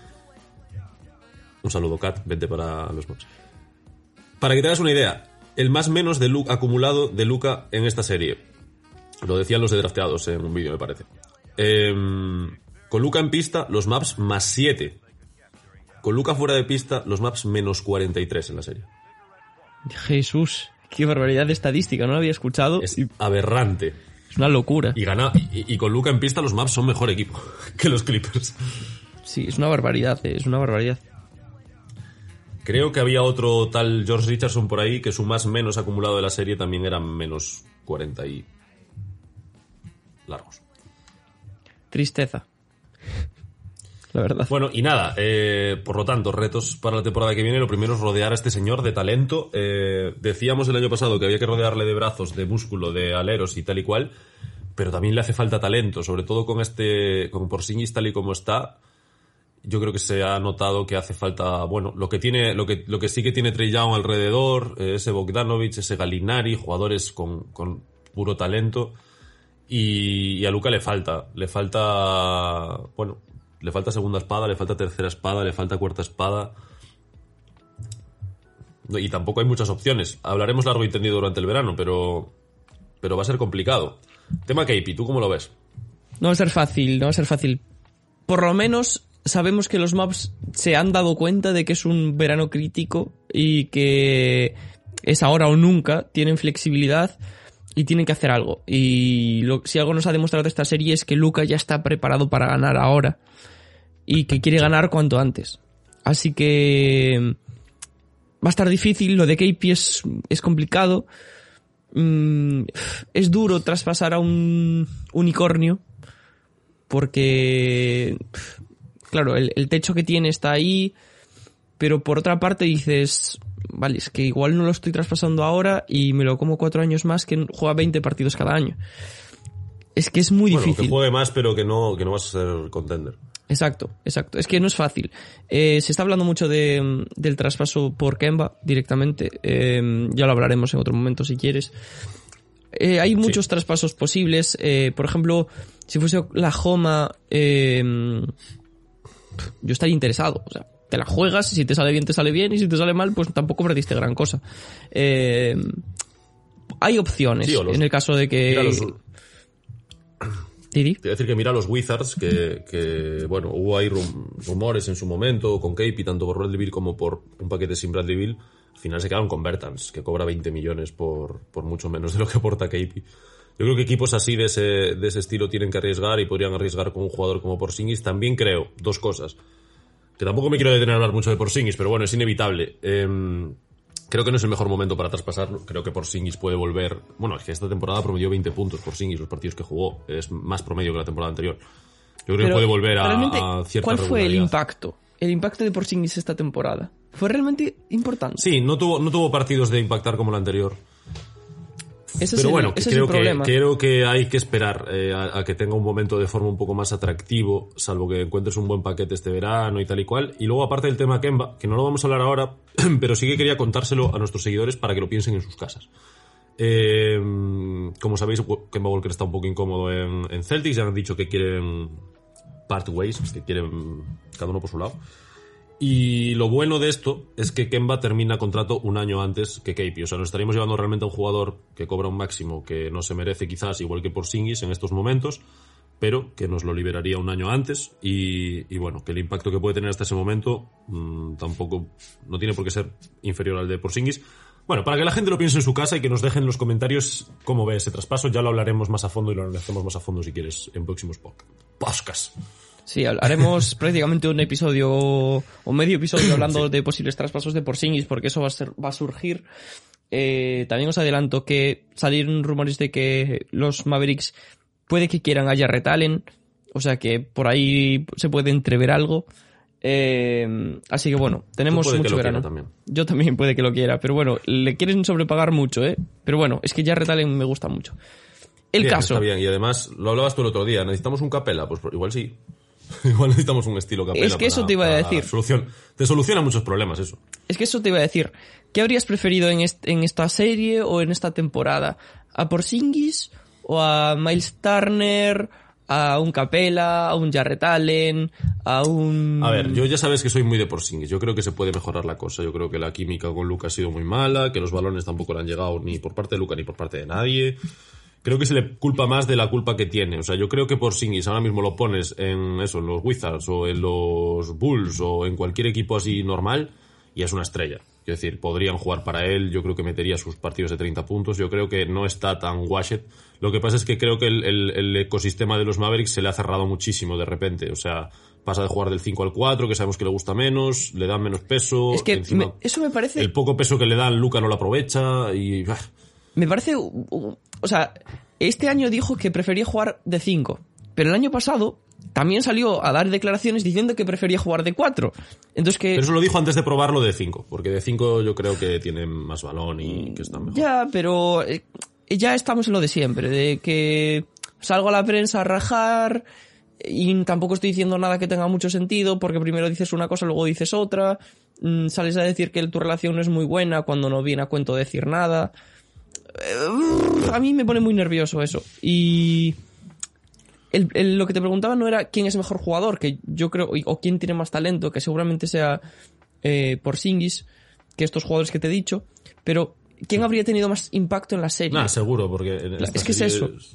Un saludo, Kat, vente para los mods. Para que te hagas una idea, el más menos de Luka, acumulado de Luka en esta serie. Lo decían los de drafteados en un vídeo, me parece. Eh, con Luka en pista, los maps más siete. Con Luka fuera de pista, los maps menos cuarenta y tres en la serie. Jesús, qué barbaridad de estadística, no lo había escuchado. Es aberrante. Es una locura. Y, gana, y, y con Luka en pista, los maps son mejor equipo que los Clippers. Sí, es una barbaridad, es una barbaridad. Creo que había otro tal George Richardson por ahí que su más menos acumulado de la serie también era menos cuarenta y largos. Tristeza. La verdad. Bueno, y nada, eh, por lo tanto, retos para la temporada que viene. Lo primero es rodear a este señor de talento. Eh, decíamos el año pasado que había que rodearle de brazos, de músculo, de aleros y tal y cual, pero también le hace falta talento, sobre todo con este, con Porzingis tal y como está. Yo creo que se ha notado que hace falta, bueno, lo que tiene, lo que, lo que sí que tiene Trae Young alrededor, ese Bogdanovic, ese Gallinari, jugadores con, con puro talento, y, y a Luka le falta, le falta, bueno, le falta segunda espada, le falta tercera espada, le falta cuarta espada, y tampoco hay muchas opciones. Hablaremos largo y tendido durante el verano, pero, pero va a ser complicado. Tema K P, ¿tú cómo lo ves? No va a ser fácil, no va a ser fácil. Por lo menos sabemos que los Mavs se han dado cuenta de que es un verano crítico y que es ahora o nunca, tienen flexibilidad y tienen que hacer algo. Y lo, si algo nos ha demostrado esta serie es que Luka ya está preparado para ganar ahora y que quiere ganar cuanto antes. Así que va a estar difícil, lo de K P es, es complicado. Mm, es duro traspasar a un unicornio porque claro, el, el techo que tiene está ahí, pero por otra parte dices, vale, es que igual no lo estoy traspasando ahora y me lo como cuatro años más que juega veinte partidos cada año. Es que es muy bueno, difícil. Que juegue más, pero que no, que no vas a ser contender. Exacto, exacto. Es que no es fácil. Eh, se está hablando mucho de, del traspaso por Kemba directamente. Eh, ya lo hablaremos en otro momento si quieres. Eh, hay muchos sí. traspasos posibles. Eh, por ejemplo, si fuese Oklahoma, eh, yo estaría interesado. O sea, te la juegas, y si te sale bien, te sale bien, y si te sale mal, pues tampoco perdiste gran cosa. Eh, hay opciones sí, los, en el caso de que... Te voy a decir que mira los Wizards, que, que bueno, hubo ahí rum, rumores en su momento con K P, tanto por Bradley Beal como por un paquete sin Bradley Beal. Al final se quedaron con Bertans, que cobra veinte millones por, por mucho menos de lo que aporta K P. Yo creo que equipos así de ese, de ese estilo tienen que arriesgar y podrían arriesgar con un jugador como Porzingis. También creo, dos cosas, que tampoco me quiero detener a hablar mucho de Porzingis, pero bueno, es inevitable. Eh, Creo que no es el mejor momento para traspasarlo. Creo que Porzingis puede volver... Bueno, es que esta temporada promedió veinte puntos Porzingis, los partidos que jugó. Es más promedio que la temporada anterior. Yo creo Pero que puede volver a, a cierta ¿cuál fue el impacto? El impacto de Porzingis esta temporada. ¿Fue realmente importante? Sí, no tuvo, no tuvo partidos de impactar como la anterior. Ese Pero es bueno, el, ese creo, es el que, problema. creo que hay que esperar eh, a, a que tenga un momento de forma un poco más atractivo, salvo que encuentres un buen paquete este verano y tal y cual. Y luego, aparte del tema Kemba, que no lo vamos a hablar ahora, pero sí que quería contárselo a nuestros seguidores para que lo piensen en sus casas. Eh, como sabéis, Kemba Walker está un poco incómodo en, en Celtics, ya han dicho que quieren part ways, que quieren cada uno por su lado. Y lo bueno de esto es que Kemba termina contrato un año antes que K P. O sea, nos estaríamos llevando realmente a un jugador que cobra un máximo que no se merece quizás, igual que Porzingis en estos momentos, pero que nos lo liberaría un año antes. Y, y bueno, que el impacto que puede tener hasta ese momento mmm, tampoco no tiene por qué ser inferior al de Porzingis. Bueno, para que la gente lo piense en su casa y que nos dejen en los comentarios cómo ve ese traspaso, ya lo hablaremos más a fondo y lo analizaremos más a fondo si quieres en próximos podcasts. Sí, haremos prácticamente un episodio o medio episodio hablando sí. de posibles traspasos de Porzingis, porque eso va a, ser, va a surgir. Eh, también os adelanto que salieron rumores de que los Mavericks puede que quieran a Jarrett Allen, o sea que por ahí se puede entrever algo. Eh, así que bueno, tenemos mucho verano. También. Yo también puede que lo quiera, pero bueno, le quieren sobrepagar mucho, ¿eh? Pero bueno, es que Jarrett Allen me gusta mucho. El bien, caso... Está bien, y además, lo hablabas tú el otro día, ¿necesitamos un Capela? Pues igual sí. Igual necesitamos un estilo Capela. Es que eso te iba a decir. Solución. Te soluciona muchos problemas eso. Es que eso te iba a decir. ¿Qué habrías preferido en, est- en esta serie o en esta temporada? ¿A Porzingis o a Miles Turner? ¿A un Capela? ¿A un Jarrett Allen? ¿A un...? A ver, yo ya sabes que soy muy de Porzingis. Yo creo que se puede mejorar la cosa. Yo creo que la química con Luka ha sido muy mala, que los balones tampoco le han llegado ni por parte de Luka ni por parte de nadie. Creo que se le culpa más de la culpa que tiene. O sea, yo creo que Porzingis ahora mismo lo pones en eso, en los Wizards o en los Bulls o en cualquier equipo así normal y es una estrella. Quiero decir, podrían jugar para él, yo creo que metería sus partidos de treinta puntos, yo creo que no está tan washed. Lo que pasa es que creo que el, el, el ecosistema de los Mavericks se le ha cerrado muchísimo de repente. O sea, pasa de jugar del cinco al cuatro, que sabemos que le gusta menos, le dan menos peso. Es que encima, me, eso me parece... El poco peso que le dan, Luka no lo aprovecha y... Me parece... O sea, este año dijo que prefería jugar de cinco, pero el año pasado también salió a dar declaraciones diciendo que prefería jugar de cuatro. Entonces que... Pero eso lo dijo antes de probarlo de cinco, porque de cinco yo creo que tiene más balón y que está mejor. Ya, pero eh, ya estamos en lo de siempre, de que salgo a la prensa a rajar y tampoco estoy diciendo nada que tenga mucho sentido, porque primero dices una cosa, luego dices otra, mm, sales a decir que tu relación no es muy buena cuando no viene a cuento decir nada... A mí me pone muy nervioso eso. Y el, el, lo que te preguntaba no era quién es el mejor jugador, que yo creo, o quién tiene más talento, que seguramente sea eh, Porzingis, que estos jugadores que te he dicho, pero quién habría tenido más impacto en la serie. Nah, seguro, porque en la, es que es eso. Es...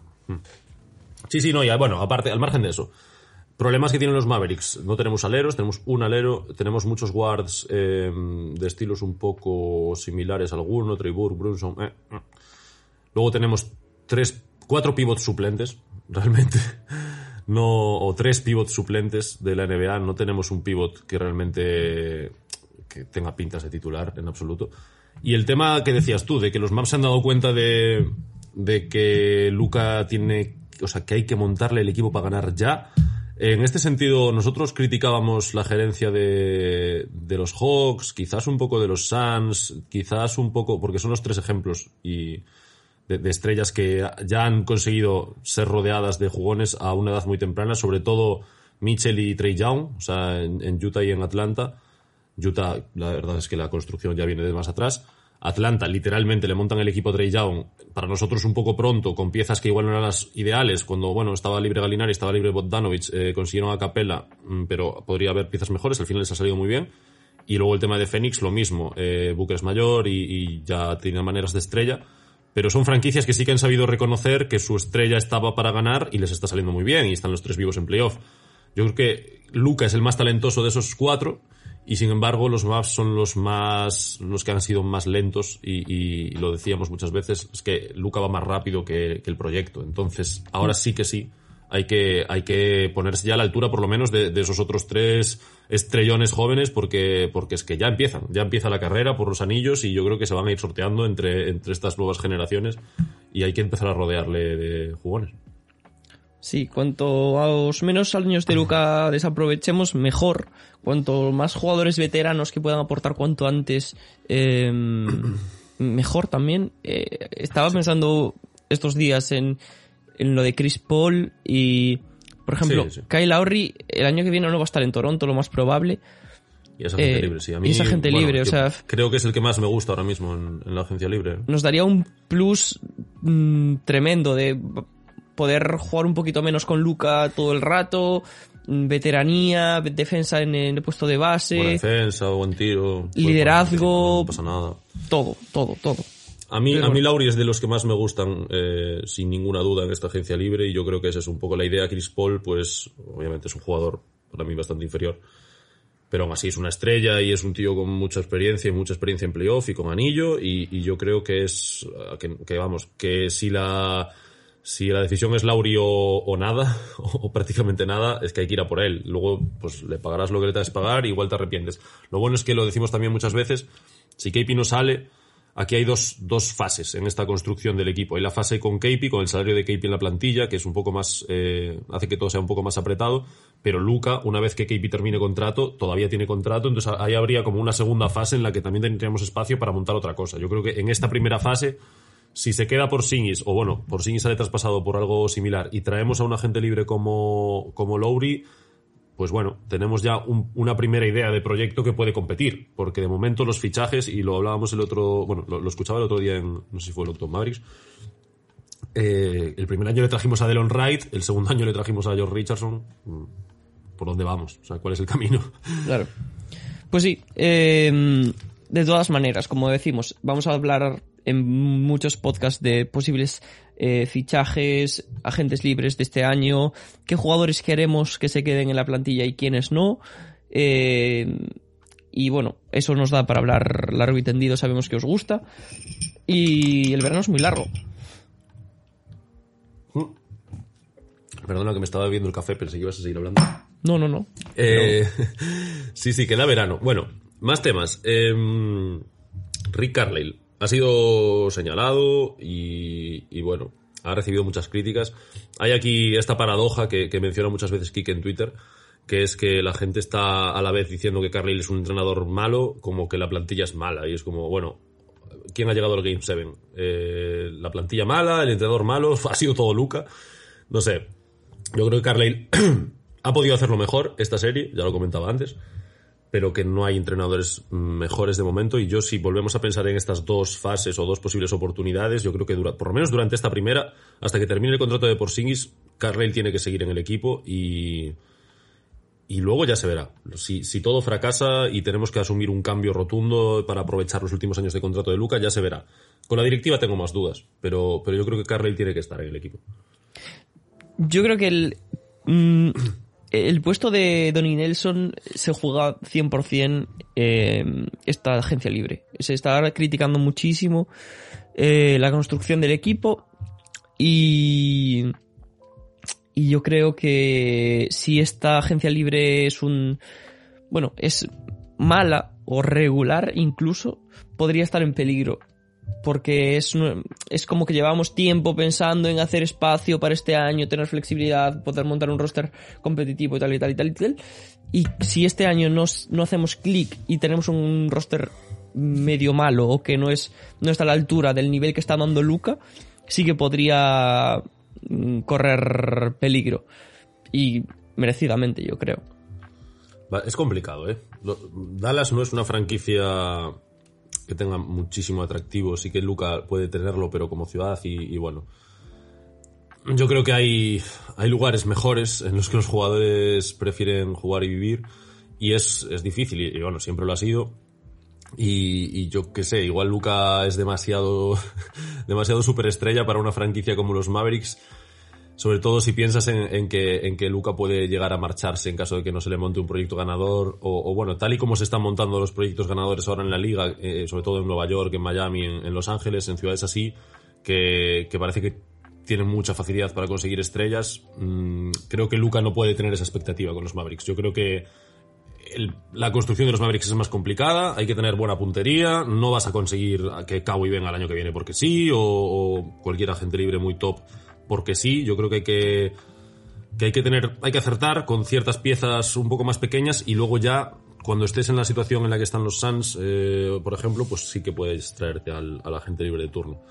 Sí, sí, no, ya, bueno, aparte, al margen de eso. Problemas que tienen los Mavericks. No tenemos aleros, tenemos un alero, tenemos muchos guards eh, de estilos un poco similares a alguno, Trey Burke, Brunson. Eh, eh. Luego tenemos tres, cuatro pivots suplentes, realmente. No, o tres pivots suplentes de la N B A. No tenemos un pivot que realmente que tenga pintas de titular en absoluto. Y el tema que decías tú, de que los Mavs se han dado cuenta de, de que Luka tiene, o sea, que hay que montarle el equipo para ganar ya. En este sentido, nosotros criticábamos la gerencia de, de los Hawks, quizás un poco de los Suns, quizás un poco, porque son los tres ejemplos y de, de estrellas que ya han conseguido ser rodeadas de jugones a una edad muy temprana, sobre todo Mitchell y Trae Young, o sea, en, en Utah y en Atlanta. Utah, la verdad es que la construcción ya viene de más atrás. Atlanta, literalmente, le montan el equipo a Trae Young, para nosotros un poco pronto, con piezas que igual no eran las ideales, cuando, bueno, estaba libre Gallinari, estaba libre Bogdanovic, eh, consiguieron a Capella, pero podría haber piezas mejores, al final les ha salido muy bien. Y luego el tema de Phoenix, lo mismo, eh, Booker es mayor y, y ya tiene maneras de estrella, pero son franquicias que sí que han sabido reconocer que su estrella estaba para ganar y les está saliendo muy bien, y están los tres vivos en playoff. Yo creo que Luka es el más talentoso de esos cuatro, y sin embargo los Mavs son los más los que han sido más lentos y, y lo decíamos muchas veces, es que Luka va más rápido que, que el proyecto. Entonces ahora sí que sí hay que hay que ponerse ya a la altura por lo menos de, de esos otros tres estrellones jóvenes, porque porque es que ya empiezan ya empieza la carrera por los anillos, y yo creo que se van a ir sorteando entre entre estas nuevas generaciones y hay que empezar a rodearle de jugones. Sí, cuanto a los menos años de Luka desaprovechemos, mejor. Cuanto más jugadores veteranos que puedan aportar cuanto antes, eh, mejor también. Eh, estaba pensando estos días en, en lo de Chris Paul y, por ejemplo, sí, sí. Kyle Lowry el año que viene no va a estar en Toronto, lo más probable. Y esa gente eh, libre, sí. A mí, y esa gente bueno, libre, o sea... Creo que es el que más me gusta ahora mismo en, en la agencia libre. Nos daría un plus mmm, tremendo de poder jugar un poquito menos con Luka todo el rato, veteranía, defensa en el puesto de base, buena defensa, buen tiro, liderazgo, no pasa nada, todo, todo, todo. A mí, Pero, a mí Lowry es de los que más me gustan, eh, sin ninguna duda, en esta agencia libre, y yo creo que esa es un poco la idea. Chris Paul, pues obviamente es un jugador para mí bastante inferior, pero aún así es una estrella y es un tío con mucha experiencia y mucha experiencia en playoff y con anillo, y, y yo creo que es que, que vamos, que si la Si la decisión es Lowry o, o nada, o prácticamente nada, es que hay que ir a por él. Luego, pues le pagarás lo que le tengas que pagar y igual te arrepientes. Lo bueno es que lo decimos también muchas veces, si K P no sale, aquí hay dos, dos fases en esta construcción del equipo. Hay la fase con K P, con el salario de K P en la plantilla, que es un poco más, eh, hace que todo sea un poco más apretado, pero Luka, una vez que K P termine contrato, todavía tiene contrato, entonces ahí habría como una segunda fase en la que también tendríamos espacio para montar otra cosa. Yo creo que en esta primera fase, si se queda Porzingis, o bueno, Porzingis sale traspasado por algo similar y traemos a un agente libre como, como Lowry, pues bueno, tenemos ya un, una primera idea de proyecto que puede competir, porque de momento los fichajes, y lo hablábamos el otro, bueno, lo, lo escuchaba el otro día en, no sé si fue el Octo Mavericks, eh, el primer año le trajimos a Delon Wright, el segundo año le trajimos a George Richardson. ¿Por dónde vamos? O sea, ¿cuál es el camino? Claro. Pues sí, eh, de todas maneras, como decimos, vamos a hablar en muchos podcasts de posibles eh, fichajes, agentes libres de este año, qué jugadores queremos que se queden en la plantilla y quiénes no. Eh, y bueno, eso nos da para hablar largo y tendido, sabemos que os gusta. Y el verano es muy largo. Perdona que me estaba bebiendo el café, pensé que ibas a seguir hablando. No, no, no. Eh, no. Sí, sí, queda verano. Bueno, más temas. Eh, Rick Carlisle ha sido señalado y, y bueno, ha recibido muchas críticas. Hay aquí esta paradoja que, que menciona muchas veces Kike en Twitter, que es que la gente está a la vez diciendo que Carlisle es un entrenador malo, como que la plantilla es mala. Y es como, bueno, ¿quién ha llegado al Game siete? Eh, la plantilla mala, el entrenador malo, ha sido todo Luka. No sé, yo creo que Carlisle ha podido hacerlo mejor esta serie, ya lo comentaba antes, pero que no hay entrenadores mejores de momento. Y yo, si volvemos a pensar en estas dos fases o dos posibles oportunidades, yo creo que dura, por lo menos durante esta primera, hasta que termine el contrato de Porzingis, Carlisle tiene que seguir en el equipo y, y luego ya se verá. Si, si todo fracasa y tenemos que asumir un cambio rotundo para aprovechar los últimos años de contrato de Luka, ya se verá. Con la directiva tengo más dudas, pero, pero yo creo que Carlisle tiene que estar en el equipo. Yo creo que el... Mmm... El puesto de Donnie Nelson se juega cien por ciento eh, esta agencia libre. Se está criticando muchísimo eh, la construcción del equipo y, y yo creo que si esta agencia libre es un... Bueno, es mala o regular incluso, podría estar en peligro. porque es, es como que llevamos tiempo pensando en hacer espacio para este año, tener flexibilidad, poder montar un roster competitivo y tal y tal y tal y tal. Y si este año no, no hacemos clic y tenemos un roster medio malo o que no es no está a la altura del nivel que está dando Luka, sí que podría correr peligro. Y merecidamente, yo creo. Es complicado, ¿eh? Dallas no es una franquicia que tenga muchísimo atractivo. Sí que Luka puede tenerlo, pero como ciudad y, y bueno... Yo creo que hay, hay lugares mejores en los que los jugadores prefieren jugar y vivir, y es, es difícil, y, y bueno, siempre lo ha sido. Y, y yo qué sé, igual Luka es demasiado demasiado superestrella para una franquicia como los Mavericks, sobre todo si piensas en, en que en que Luka puede llegar a marcharse en caso de que no se le monte un proyecto ganador, o, o bueno, tal y como se están montando los proyectos ganadores ahora en la liga, eh, sobre todo en Nueva York, en Miami, en, en Los Ángeles, en ciudades así, que, que parece que tienen mucha facilidad para conseguir estrellas. Mm, creo que Luka no puede tener esa expectativa con los Mavericks. Yo creo que el, la construcción de los Mavericks es más complicada, hay que tener buena puntería, no vas a conseguir que Kawhi venga el año que viene porque sí, o, o cualquier agente libre muy top porque sí. Yo creo que hay que, que hay que tener, hay que acertar con ciertas piezas un poco más pequeñas, y luego ya cuando estés en la situación en la que están los Suns, eh, por ejemplo, pues sí que puedes traerte al, al agente libre de turno.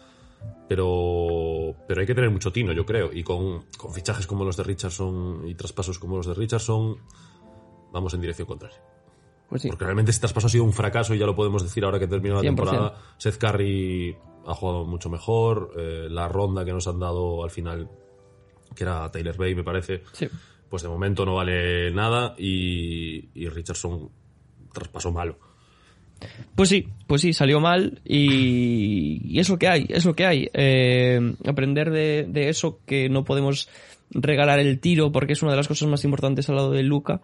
Pero pero hay que tener mucho tino, yo creo, y con, con fichajes como los de Richardson y traspasos como los de Richardson vamos en dirección contraria. Pues sí. Porque realmente este traspaso ha sido un fracaso, y ya lo podemos decir ahora que terminó la cien por ciento. temporada. Seth Curry ha jugado mucho mejor, eh, la ronda que nos han dado al final, que era Tyler Bay me parece, sí, pues de momento no vale nada, y, y Richardson traspaso malo. Pues sí, pues sí, salió mal, y, y es lo que hay, es lo que hay. Eh, aprender de, de eso, que no podemos regalar el tiro porque es una de las cosas más importantes al lado de Luka.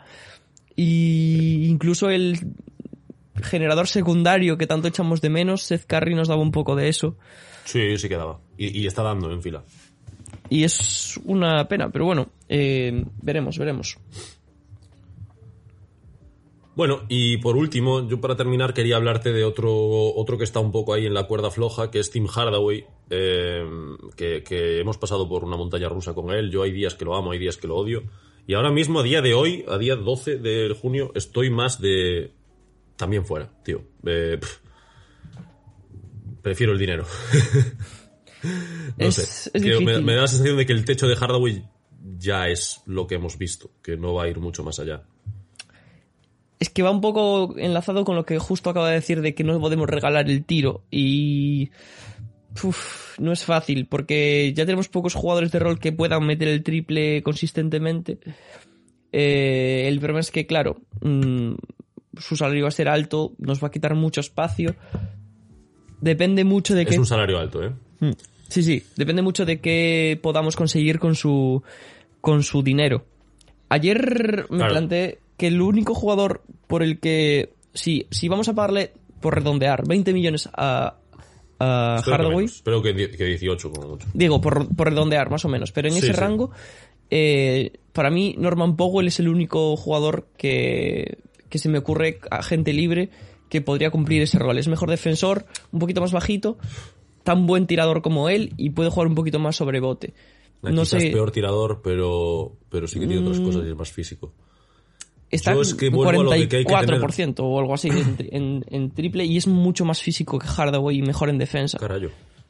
Y incluso el generador secundario que tanto echamos de menos, Seth Curry nos daba un poco de eso. Sí, sí que daba. Y, y está dando en fila. Y es una pena, pero bueno, eh, veremos, veremos. Bueno, y por último, yo para terminar quería hablarte de otro otro que está un poco ahí en la cuerda floja, que es Tim Hardaway, eh, que, que hemos pasado por una montaña rusa con él. Yo hay días que lo amo, hay días que lo odio. Y ahora mismo, a día de hoy, a día doce de junio, estoy más de... También fuera, tío. Eh, pff. Prefiero el dinero. no es, sé. Es Tío, me, difícil. me da la sensación de que el techo de Hardaway ya es lo que hemos visto, que no va a ir mucho más allá. Es que va un poco enlazado con lo que justo acabo de decir, de que no podemos regalar el tiro, y uf, no es fácil porque ya tenemos pocos jugadores de rol que puedan meter el triple consistentemente. Eh, el problema es que, claro, mmm, su salario va a ser alto, nos va a quitar mucho espacio. Depende mucho de es que... Es un salario alto, ¿eh? Sí, sí, depende mucho de qué podamos conseguir con su, con su dinero. Ayer me claro. planteé que el único jugador por el que... Si, si vamos a pagarle, por redondear, veinte millones a, a Hardaway... Espero que, que dieciocho como mucho. Digo, por, por redondear más o menos, pero en sí, ese sí. rango, eh, para mí Norman Powell es el único jugador que, que se me ocurre, agente libre, que podría cumplir ese rol. Es mejor defensor, un poquito más bajito, tan buen tirador como él, y puede jugar un poquito más sobre bote. No Quizás sé... peor tirador, pero, pero sí que tiene mm. otras cosas y es más físico. Está Yo es que en cuarenta y cuatro por ciento o algo así en, en, en triple, y es mucho más físico que Hardaway y mejor en defensa. Carayo.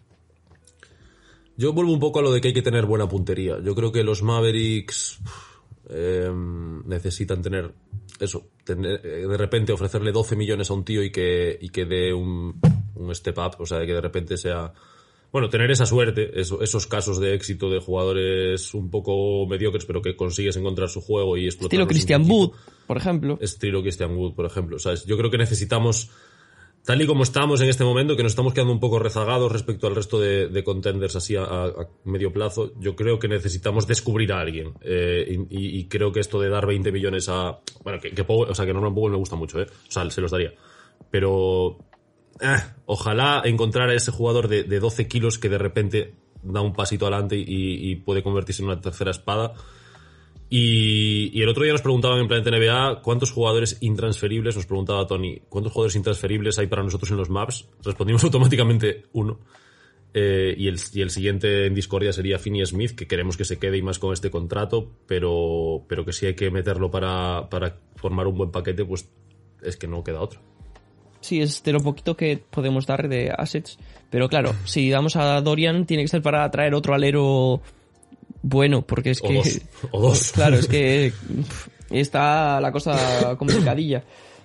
Yo vuelvo un poco a lo de que hay que tener buena puntería. Yo creo que los Mavericks eh, necesitan tener eso, tener, de repente ofrecerle doce millones a un tío y que, y que dé un, un step up, o sea, que de repente sea... Bueno, tener esa suerte, eso, esos casos de éxito de jugadores un poco mediocres, pero que consigues encontrar su juego y explotar. Estilo Christian Wood, por ejemplo. Estilo Christian Wood, por ejemplo. ¿Sabes? Yo creo que necesitamos, tal y como estamos en este momento, que nos estamos quedando un poco rezagados respecto al resto de, de contenders así a, a medio plazo, yo creo que necesitamos descubrir a alguien. Eh, y, y creo que esto de dar veinte millones a... Bueno, que, que Powell, o sea, que Norman Powell me gusta mucho, ¿eh? O sea, se los daría. Pero... Eh, ojalá encontrar a ese jugador de, de doce kilos que de repente da un pasito adelante y, y puede convertirse en una tercera espada, Y, y el otro día nos preguntaban en Planeta N B A cuántos jugadores intransferibles, nos preguntaba Tony, ¿cuántos jugadores intransferibles hay para nosotros en los maps? Respondimos automáticamente uno. Eh, y, el, y el siguiente en discordia sería Finney Smith, que queremos que se quede y más con este contrato, pero, pero que si hay que meterlo para, para formar un buen paquete, pues es que no queda otro. Sí, es de lo poquito que podemos dar de assets, pero claro, si damos a Dorian tiene que ser para traer otro alero bueno, porque es o que... Dos, o dos. Claro, es que está la cosa complicadilla.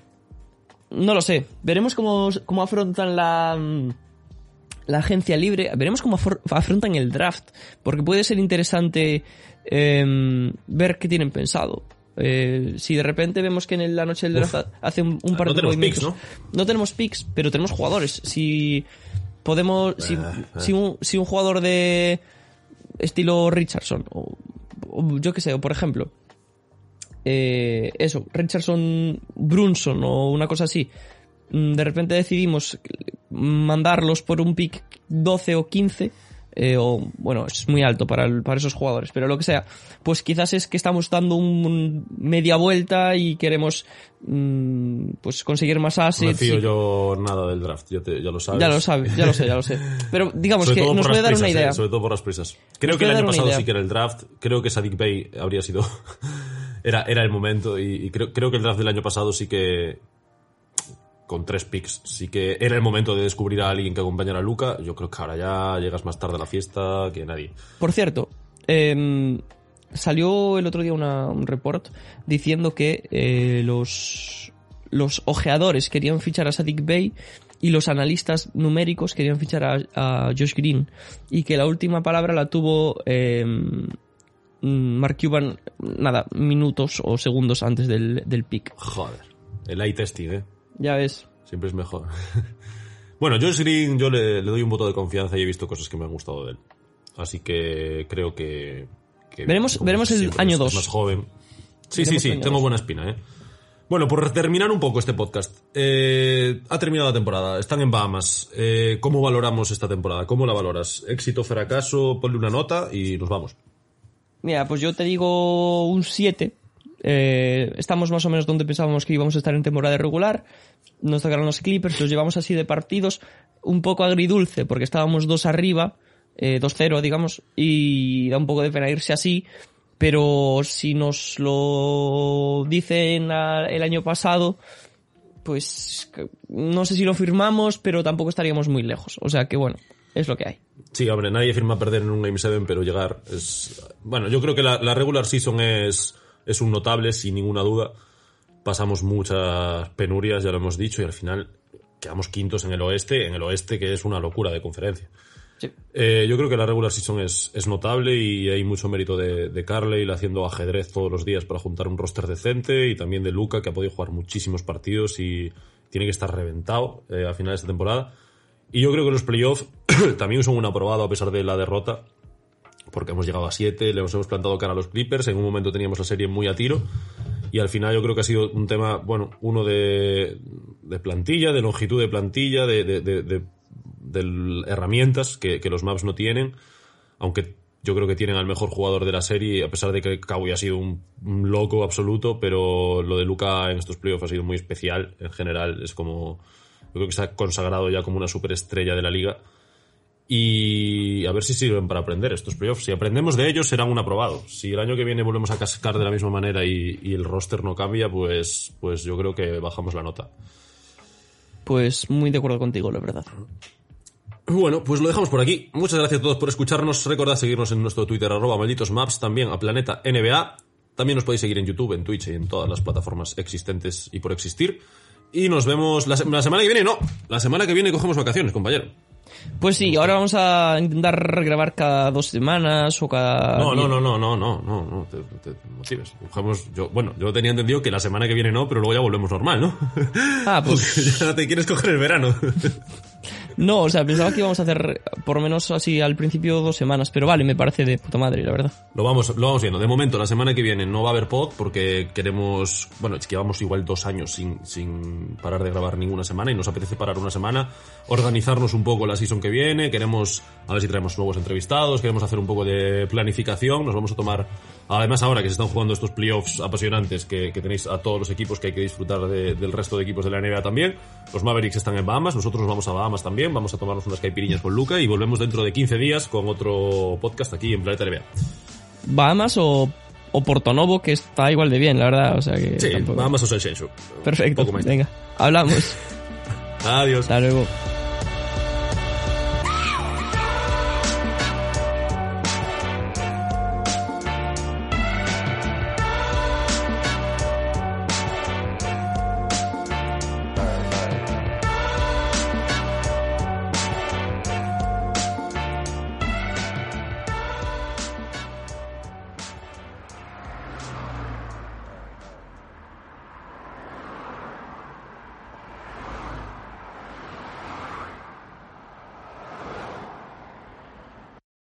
No lo sé, veremos cómo, cómo afrontan la... la agencia libre, veremos cómo afrontan el draft, porque puede ser interesante eh, ver qué tienen pensado. Eh, si de repente vemos que en la noche del draft Uf, hace un, un par no de movimientos, picks, ¿no? no tenemos picks, pero tenemos jugadores. Si podemos, si, eh, eh. si, un, si un jugador de estilo Richardson, o, o yo qué sé, o por ejemplo, eh, eso, Richardson, Brunson o una cosa así, de repente decidimos mandarlos por un pick doce o quince, eh, o bueno, es muy alto para, el, para esos jugadores, pero lo que sea, pues quizás es que estamos dando un, un media vuelta y queremos mmm, pues conseguir más assets. No me fío y... yo nada del draft, ya, te, ya lo sabes. Ya lo sabes, ya lo sé, ya lo sé. Pero digamos sobre que nos puede dar prisas, una idea. Eh, sobre todo por las prisas. Creo Nos que el año pasado idea. sí que era el draft, creo que Saddiq Bey habría sido... era, era el momento y, y creo, creo que el draft del año pasado sí que... con tres picks, sí que era el momento de descubrir a alguien que acompañara a Luka. Yo creo que ahora ya llegas más tarde a la fiesta que nadie. Por cierto, eh, salió el otro día una, un report diciendo que eh, los, los ojeadores querían fichar a Saddiq Bey y los analistas numéricos querían fichar a, a Josh Green, y que la última palabra la tuvo eh, Mark Cuban, nada, minutos o segundos antes del, del pick. Joder, el eye testing, eh. Ya ves. Siempre es mejor. Bueno, Josh Green yo le, le doy un voto de confianza y he visto cosas que me han gustado de él. Así que creo que... que veremos veremos el año dos. Es más joven. Sí, Veremos sí, sí, tengo dos. buena espina, ¿eh? Bueno, por terminar un poco este podcast. Eh, ha terminado la temporada, están en Bahamas. Eh, ¿Cómo valoramos esta temporada? ¿Cómo la valoras? ¿Éxito, fracaso? Ponle una nota y nos vamos. Mira, pues yo te digo un siete. Eh, estamos más o menos donde pensábamos que íbamos a estar en temporada regular. Nos tocaron los Clippers, los llevamos así de partidos, un poco agridulce porque estábamos dos arriba, eh, dos cero digamos, y da un poco de pena irse así, pero si nos lo dicen a, el año pasado, pues no sé si lo firmamos, pero tampoco estaríamos muy lejos, o sea que bueno, es lo que hay. Sí, hombre, nadie firma perder en un Game siete, pero llegar es... Bueno, yo creo que la, la regular season es... es un notable, sin ninguna duda. Pasamos muchas penurias, ya lo hemos dicho, y al final quedamos quintos en el oeste, en el oeste que es una locura de conferencia. Sí. Eh, yo creo que la regular season es, es notable y hay mucho mérito de, de Carlisle haciendo ajedrez todos los días para juntar un roster decente, y también de Luka, que ha podido jugar muchísimos partidos y tiene que estar reventado eh, a final de esta temporada. Y yo creo que los playoffs también son un aprobado a pesar de la derrota, porque hemos llegado a siete, le hemos plantado cara a los Clippers, en un momento teníamos la serie muy a tiro, y al final yo creo que ha sido un tema, bueno, uno de, de plantilla, de longitud de plantilla, de, de, de, de, de herramientas que, que los Mavs no tienen, aunque yo creo que tienen al mejor jugador de la serie, a pesar de que Kawhi ha sido un, un loco absoluto, pero lo de Luka en estos playoffs ha sido muy especial, en general es como, yo creo que se ha consagrado ya como una superestrella de la liga. Y a ver si sirven para aprender estos playoffs. Si aprendemos de ellos, serán un aprobado. Si el año que viene volvemos a cascar de la misma manera y, y el roster no cambia, pues, pues yo creo que bajamos la nota. Pues muy de acuerdo contigo, la verdad. Bueno, pues lo dejamos por aquí. Muchas gracias a todos por escucharnos. Recordad seguirnos en nuestro Twitter, arroba malditosmaps, también a Planeta N B A. También nos podéis seguir en YouTube, en Twitch y en todas las plataformas existentes y por existir. Y nos vemos la, se- la semana que viene. No, la semana que viene cogemos vacaciones, compañero. Pues sí, ahora vamos a intentar grabar cada dos semanas o cada... No, no, no, no, no, no, no, no, te, te, te motives. Cogemos, yo, bueno, yo tenía entendido que la semana que viene no, pero luego ya volvemos normal, ¿no? Ah, pues... Porque ya te quieres coger el verano. No, o sea, pensaba que íbamos a hacer por lo menos así al principio dos semanas, pero vale, me parece de puta madre, la verdad. Lo vamos, lo vamos viendo. De momento, la semana que viene no va a haber pod porque queremos... Bueno, es que llevamos igual dos años sin, sin parar de grabar ninguna semana y nos apetece parar una semana, organizarnos un poco la season que viene, queremos a ver si traemos nuevos entrevistados, queremos hacer un poco de planificación, nos vamos a tomar Además, ahora que se están jugando estos playoffs apasionantes que, que tenéis a todos los equipos, que hay que disfrutar de, del resto de equipos de la N B A también. Los Mavericks están en Bahamas, nosotros vamos a Bahamas también, vamos a tomarnos unas caipiriñas con Luca y volvemos dentro de quince días con otro podcast aquí en Planeta N B A. Bahamas o, o Porto-Novo, que está igual de bien, la verdad. O sea que sí, tampoco... Bahamas o Shenzhen. Perfecto, venga, hablamos. Adiós. Hasta luego.